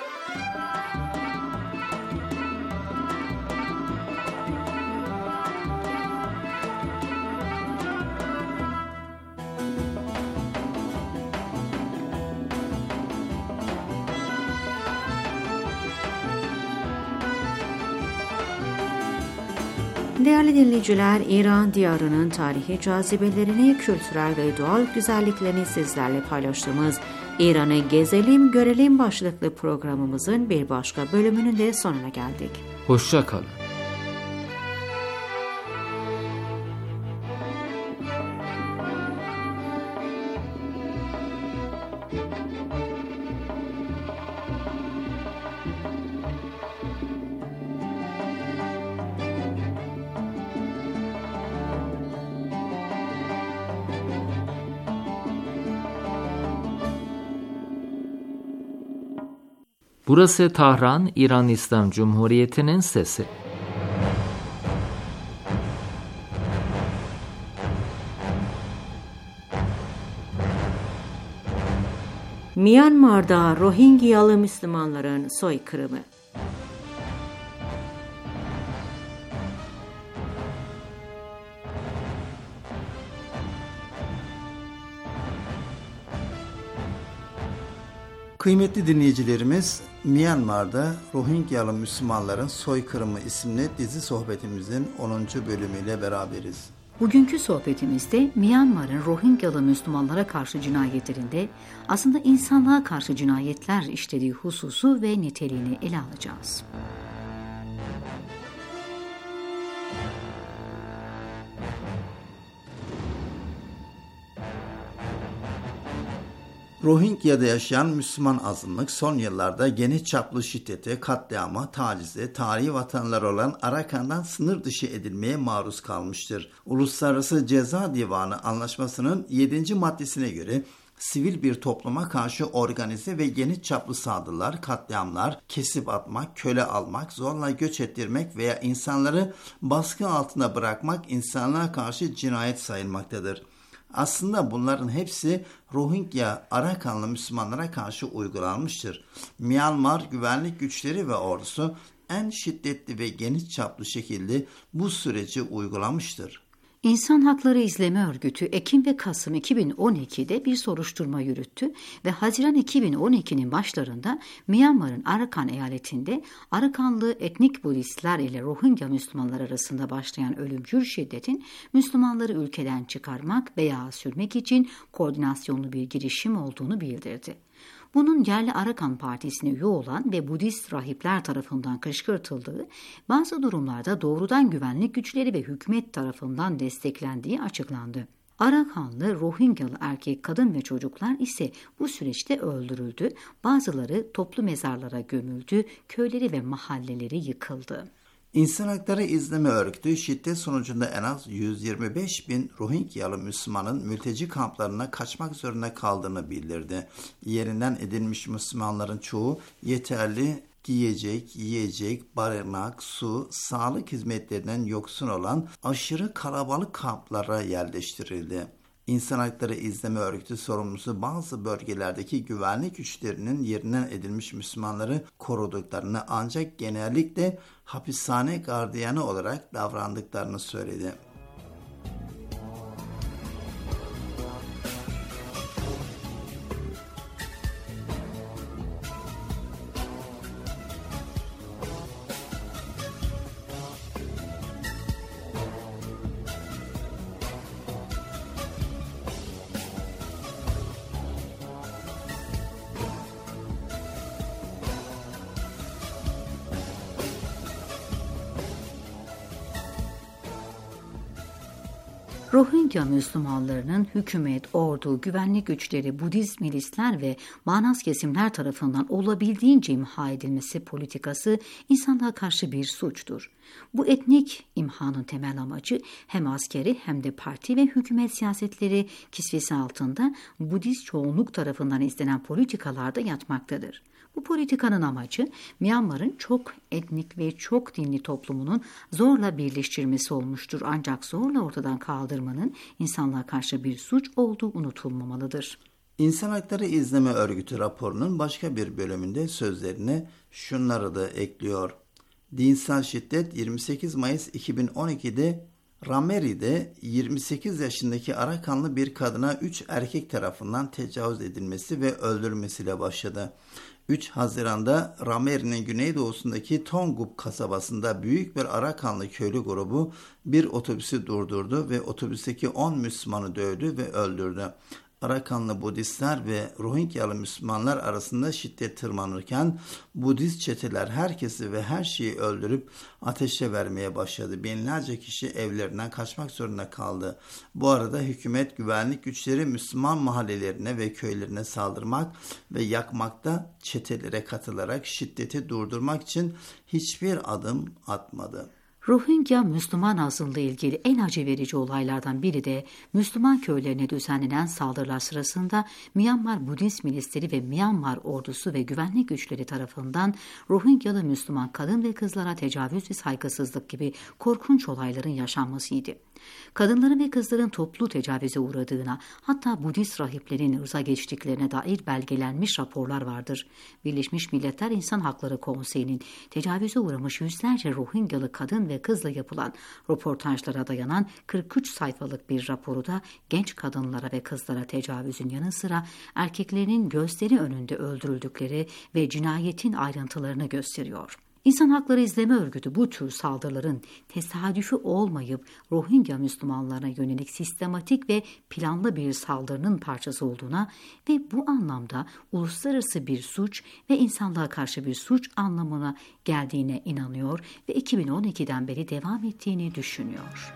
B: Değerli dinleyiciler, İran diyarının tarihi cazibelerini, kültürel ve doğal güzelliklerini sizlerle paylaştığımız İran'ı Gezelim Görelim başlıklı programımızın bir başka bölümünün de sonuna geldik.
A: Hoşça kalın. Burası Tahran, İran İslam Cumhuriyeti'nin sesi.
B: Myanmar'da Rohingyalı Müslümanların soykırımı.
E: Kıymetli dinleyicilerimiz, Myanmar'da Rohingyalı Müslümanların Soykırımı isimli dizi sohbetimizin onuncu bölümüyle beraberiz.
D: Bugünkü sohbetimizde Myanmar'ın Rohingyalı Müslümanlara karşı cinayetlerinde aslında insanlığa karşı cinayetler işlediği hususu ve niteliğini ele alacağız.
E: Rohingya'da yaşayan Müslüman azınlık son yıllarda geniş çaplı şiddete, katliama, tacize, tarihi vatanları olan Arakan'dan sınır dışı edilmeye maruz kalmıştır. Uluslararası Ceza Divanı Anlaşması'nın yedinci maddesine göre sivil bir topluma karşı organize ve geniş çaplı saldırılar, katliamlar, kesip atmak, köle almak, zorla göç ettirmek veya insanları baskı altına bırakmak insanlığa karşı cinayet sayılmaktadır. Aslında bunların hepsi Rohingya Arakanlı Müslümanlara karşı uygulanmıştır. Myanmar güvenlik güçleri ve ordusu en şiddetli ve geniş çaplı şekilde bu süreci uygulamıştır.
D: İnsan Hakları İzleme Örgütü Ekim ve Kasım iki bin on ikide bir soruşturma yürüttü ve Haziran iki bin on ikinin başlarında Myanmar'ın Arakan eyaletinde Arakanlı etnik Budistler ile Rohingya Müslümanlar arasında başlayan ölümcül şiddetin Müslümanları ülkeden çıkarmak veya sürmek için koordinasyonlu bir girişim olduğunu bildirdi. Bunun yerli Arakan Partisi'ne üye olan ve Budist rahipler tarafından kışkırtıldığı, bazı durumlarda doğrudan güvenlik güçleri ve hükümet tarafından desteklendiği açıklandı. Arakanlı, Rohingyalı erkek, kadın ve çocuklar ise bu süreçte öldürüldü, bazıları toplu mezarlara gömüldü, köyleri ve mahalleleri yıkıldı.
E: İnsan Hakları İzleme Örgütü şiddet sonucunda en az yüz yirmi beş bin Rohingyalı Müslümanın mülteci kamplarına kaçmak zorunda kaldığını bildirdi. Yerinden edilmiş Müslümanların çoğu yeterli giyecek, yiyecek, barınak, su, sağlık hizmetlerinden yoksun olan aşırı kalabalık kamplara yerleştirildi. İnsan Hakları İzleme Örgütü sorumlusu bazı bölgelerdeki güvenlik güçlerinin yerinden edilmiş Müslümanları koruduklarını ancak genellikle hapishane gardiyanı olarak davrandıklarını söyledi.
D: Rohingya Müslümanlarının hükümet, ordu, güvenlik güçleri, Budist milisler ve bağnaz kesimler tarafından olabildiğince imha edilmesi politikası insanlığa karşı bir suçtur. Bu etnik imhanın temel amacı hem askeri hem de parti ve hükümet siyasetleri kisvesi altında Budist çoğunluk tarafından izlenen politikalarda yatmaktadır. Bu politikanın amacı Myanmar'ın çok etnik ve çok dinli toplumunun zorla birleştirmesi olmuştur. Ancak zorla ortadan kaldırmanın insanlığa karşı bir suç olduğu unutulmamalıdır.
E: İnsan Hakları İzleme Örgütü raporunun başka bir bölümünde sözlerine şunları da ekliyor. Dinsel şiddet yirmi sekiz Mayıs iki bin on ikide Rameri'de yirmi sekiz yaşındaki Arakanlı bir kadına üç erkek tarafından tecavüz edilmesi ve öldürülmesiyle başladı. üç Haziran'da Rameri'nin güneydoğusundaki Tongup kasabasında büyük bir Arakanlı köylü grubu bir otobüsü durdurdu ve otobüsteki on Müslümanı dövdü ve öldürdü. Arakanlı Budistler ve Rohingyalı Müslümanlar arasında şiddet tırmanırken Budist çeteler herkesi ve her şeyi öldürüp ateşe vermeye başladı. Binlerce kişi evlerinden kaçmak zorunda kaldı. Bu arada hükümet güvenlik güçleri Müslüman mahallelerine ve köylerine saldırmak ve yakmakta çetelere katılarak şiddeti durdurmak için hiçbir adım atmadı.
D: Rohingya Müslüman azınlığı ilgili en acı verici olaylardan biri de Müslüman köylerine düzenlenen saldırılar sırasında Myanmar Budist milisleri ve Myanmar ordusu ve güvenlik güçleri tarafından Rohingyalı Müslüman kadın ve kızlara tecavüz ve saygısızlık gibi korkunç olayların yaşanmasıydı. Kadınların ve kızların toplu tecavüze uğradığına, hatta Budist rahiplerin ırza geçtiklerine dair belgelenmiş raporlar vardır. Birleşmiş Milletler İnsan Hakları Konseyi'nin tecavüze uğramış yüzlerce Rohingyalı kadın ve kızla yapılan röportajlara dayanan kırk üç sayfalık bir raporu da genç kadınlara ve kızlara tecavüzün yanı sıra erkeklerinin gözleri önünde öldürüldükleri ve cinayetin ayrıntılarını gösteriyor. İnsan Hakları İzleme Örgütü bu tür saldırıların tesadüfi olmayıp Rohingya Müslümanlarına yönelik sistematik ve planlı bir saldırının parçası olduğuna ve bu anlamda uluslararası bir suç ve insanlığa karşı bir suç anlamına geldiğine inanıyor ve iki bin on ikiden beri devam ettiğini düşünüyor.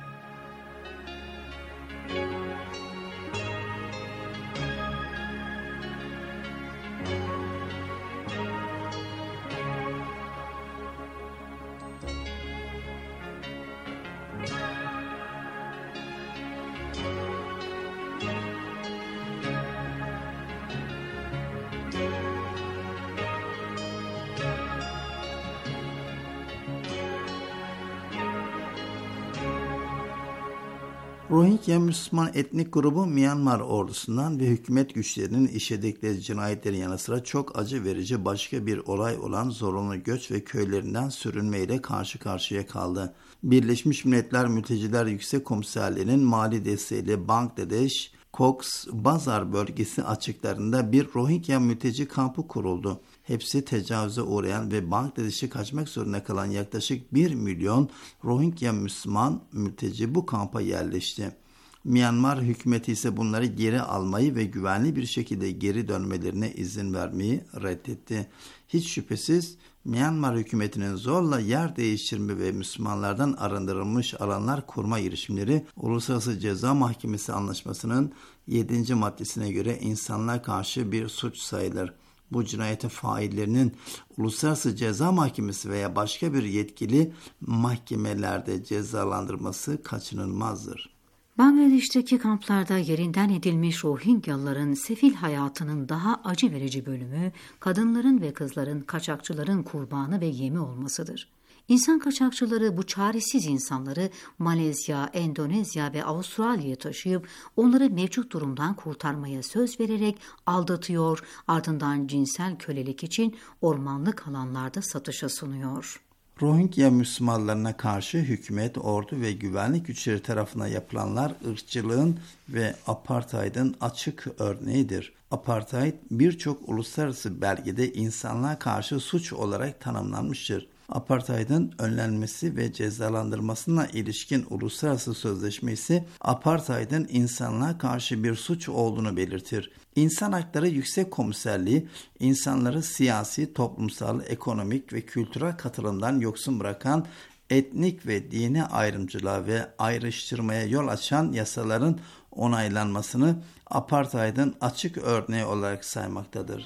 E: Rohingya Müslüman etnik grubu Myanmar ordusundan ve hükümet güçlerinin işledikleri cinayetlerin yanı sıra çok acı verici başka bir olay olan zorunlu göç ve köylerinden sürünmeyle karşı karşıya kaldı. Birleşmiş Milletler Mülteciler Yüksek Komiserliği'nin mali desteğiyle Bangladeş, Cox's Bazar bölgesi açıklarında bir Rohingya mülteci kampı kuruldu. Hepsi tecavüze uğrayan ve Bangladeş'e kaçmak zorunda kalan yaklaşık bir milyon Rohingya Müslüman mülteci bu kampa yerleşti. Myanmar hükümeti ise bunları geri almayı ve güvenli bir şekilde geri dönmelerine izin vermeyi reddetti. Hiç şüphesiz Myanmar hükümetinin zorla yer değiştirme ve Müslümanlardan arındırılmış alanlar kurma girişimleri Uluslararası Ceza Mahkemesi Anlaşması'nın yedinci maddesine göre insanlığa karşı bir suç sayılır. Bu cinayetin faillerinin Uluslararası Ceza Mahkemesi veya başka bir yetkili mahkemelerde cezalandırması kaçınılmazdır.
D: Bangladeş'teki kamplarda yerinden edilmiş Rohingyalıların sefil hayatının daha acı verici bölümü, kadınların ve kızların kaçakçıların kurbanı ve yemi olmasıdır. İnsan kaçakçıları bu çaresiz insanları Malezya, Endonezya ve Avustralya'ya taşıyıp onları mevcut durumdan kurtarmaya söz vererek aldatıyor, ardından cinsel kölelik için ormanlık alanlarda satışa sunuyor.
E: Rohingya Müslümanlarına karşı hükümet, ordu ve güvenlik güçleri tarafından yapılanlar ırkçılığın ve apartheidin açık örneğidir. Apartheid birçok uluslararası belgede insanlığa karşı suç olarak tanımlanmıştır. Apartheidin önlenmesi ve cezalandırmasına ilişkin uluslararası sözleşme ise apartheidin insanlığa karşı bir suç olduğunu belirtir. İnsan Hakları Yüksek Komiserliği, insanları siyasi, toplumsal, ekonomik ve kültürel katılımdan yoksun bırakan etnik ve dini ayrımcılığa ve ayrıştırmaya yol açan yasaların onaylanmasını apartheidin açık örneği olarak saymaktadır.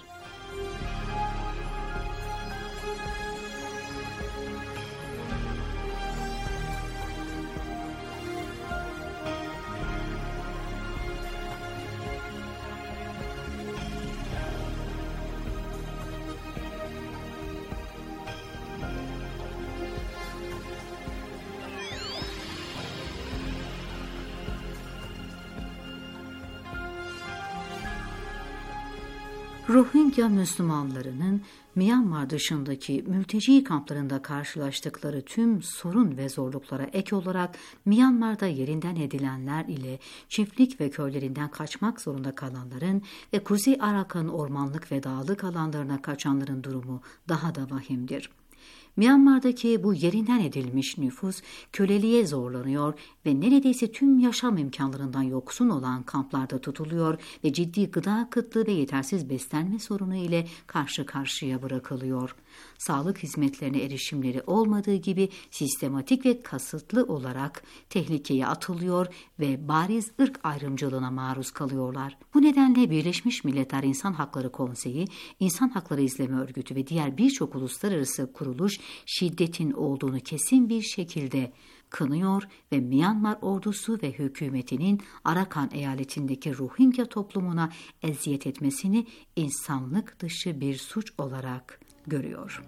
D: Rohingya Müslümanlarının Myanmar dışındaki mülteci kamplarında karşılaştıkları tüm sorun ve zorluklara ek olarak Myanmar'da yerinden edilenler ile çiftlik ve köylerinden kaçmak zorunda kalanların ve Kuzey Arakan ormanlık ve dağlık alanlarına kaçanların durumu daha da vahimdir. Myanmar'daki bu yerinden edilmiş nüfus köleliğe zorlanıyor ve neredeyse tüm yaşam imkanlarından yoksun olan kamplarda tutuluyor ve ciddi gıda kıtlığı ve yetersiz beslenme sorunu ile karşı karşıya bırakılıyor. Sağlık hizmetlerine erişimleri olmadığı gibi sistematik ve kasıtlı olarak tehlikeye atılıyor ve bariz ırk ayrımcılığına maruz kalıyorlar. Bu nedenle Birleşmiş Milletler İnsan Hakları Konseyi, İnsan Hakları İzleme Örgütü ve diğer birçok uluslararası kuruluş şiddetin olduğunu kesin bir şekilde kınıyor ve Myanmar ordusu ve hükümetinin Arakan eyaletindeki Rohingya toplumuna eziyet etmesini insanlık dışı bir suç olarak görüyor.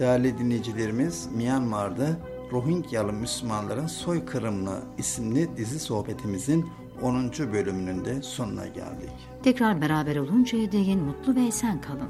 E: Değerli dinleyicilerimiz, Myanmar'da Rohingyalı Müslümanların Soykırımı isimli dizi sohbetimizin onuncu bölümünün de sonuna geldik.
D: Tekrar beraber oluncaya değin mutlu ve esen kalın.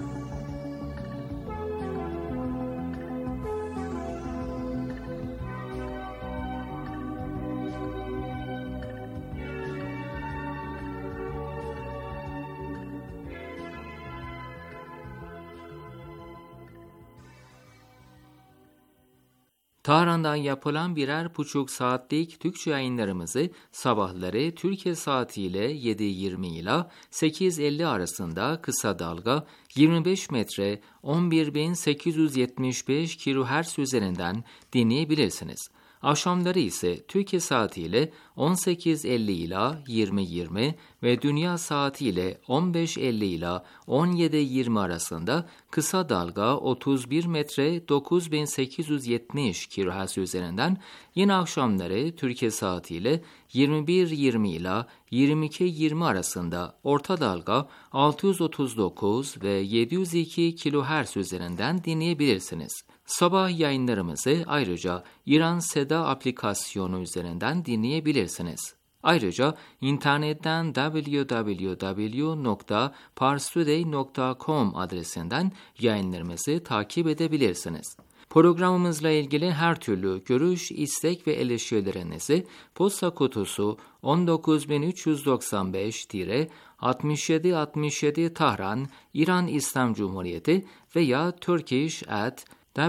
A: Tahran'dan yapılan birer buçuk saatlik Türkçe yayınlarımızı sabahları Türkiye saatiyle yedi yirmi ile sekiz elli arasında kısa dalga yirmi beş metre on bir bin sekiz yüz yetmiş beş kilohertz üzerinden dinleyebilirsiniz. Akşamları ise Türkiye saatiyle on sekiz elli ila yirmi yirmi ve dünya saatiyle on beş elli ila on yedi yirmi arasında kısa dalga otuz bir metre dokuz bin sekiz yüz yetmiş kilohertz üzerinden, yine akşamları Türkiye saatiyle yirmi bir yirmi ila yirmi iki yirmi arasında orta dalga altı yüz otuz dokuz ve yedi yüz iki kilohertz üzerinden dinleyebilirsiniz. Sabah yayınlarımızı ayrıca İran Seda aplikasyonu üzerinden dinleyebilirsiniz. Ayrıca internetten double-u double-u double-u nokta parstoday nokta com adresinden yayınlarımızı takip edebilirsiniz. Programımızla ilgili her türlü görüş, istek ve eleştirilerinizi posta kutusu on dokuz bin üç yüz doksan beş altmış yedi altmış yedi Tahran, İran İslam Cumhuriyeti veya turkish at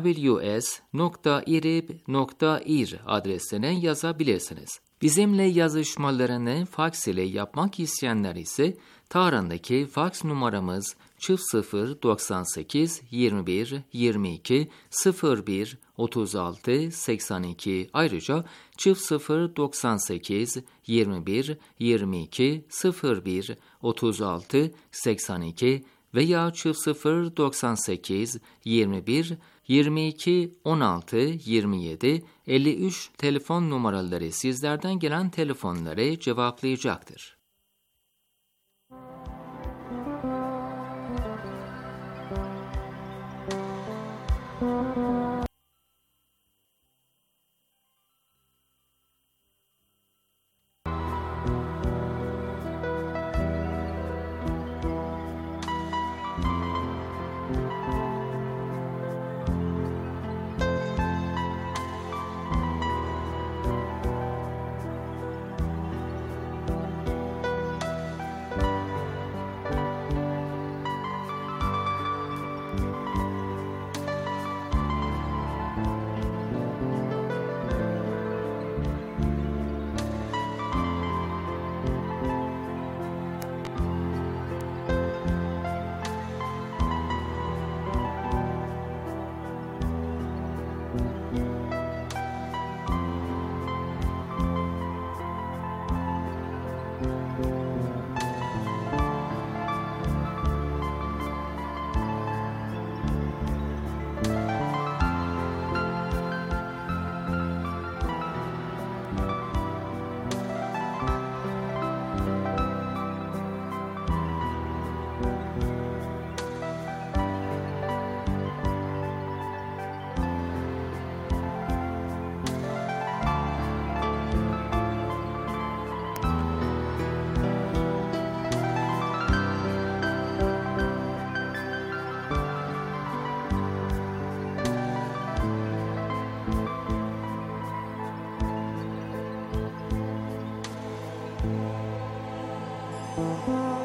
A: w s nokta irib nokta ir adresine yazabilirsiniz. Bizimle yazışmalarını faks ile yapmak isteyenler ise Tahran'daki faks numaramız çift sıfır doksan sekiz yirmi bir yirmi iki sıfır bir otuz altı seksen iki, ayrıca çift sıfır doksan sekiz yirmi bir yirmi iki sıfır bir otuz altı seksen iki veya çift sıfır doksan sekiz yirmi bir yirmi iki on altı yirmi yedi elli üç telefon numaraları sizlerden gelen telefonları cevaplayacaktır.
K: Thank you.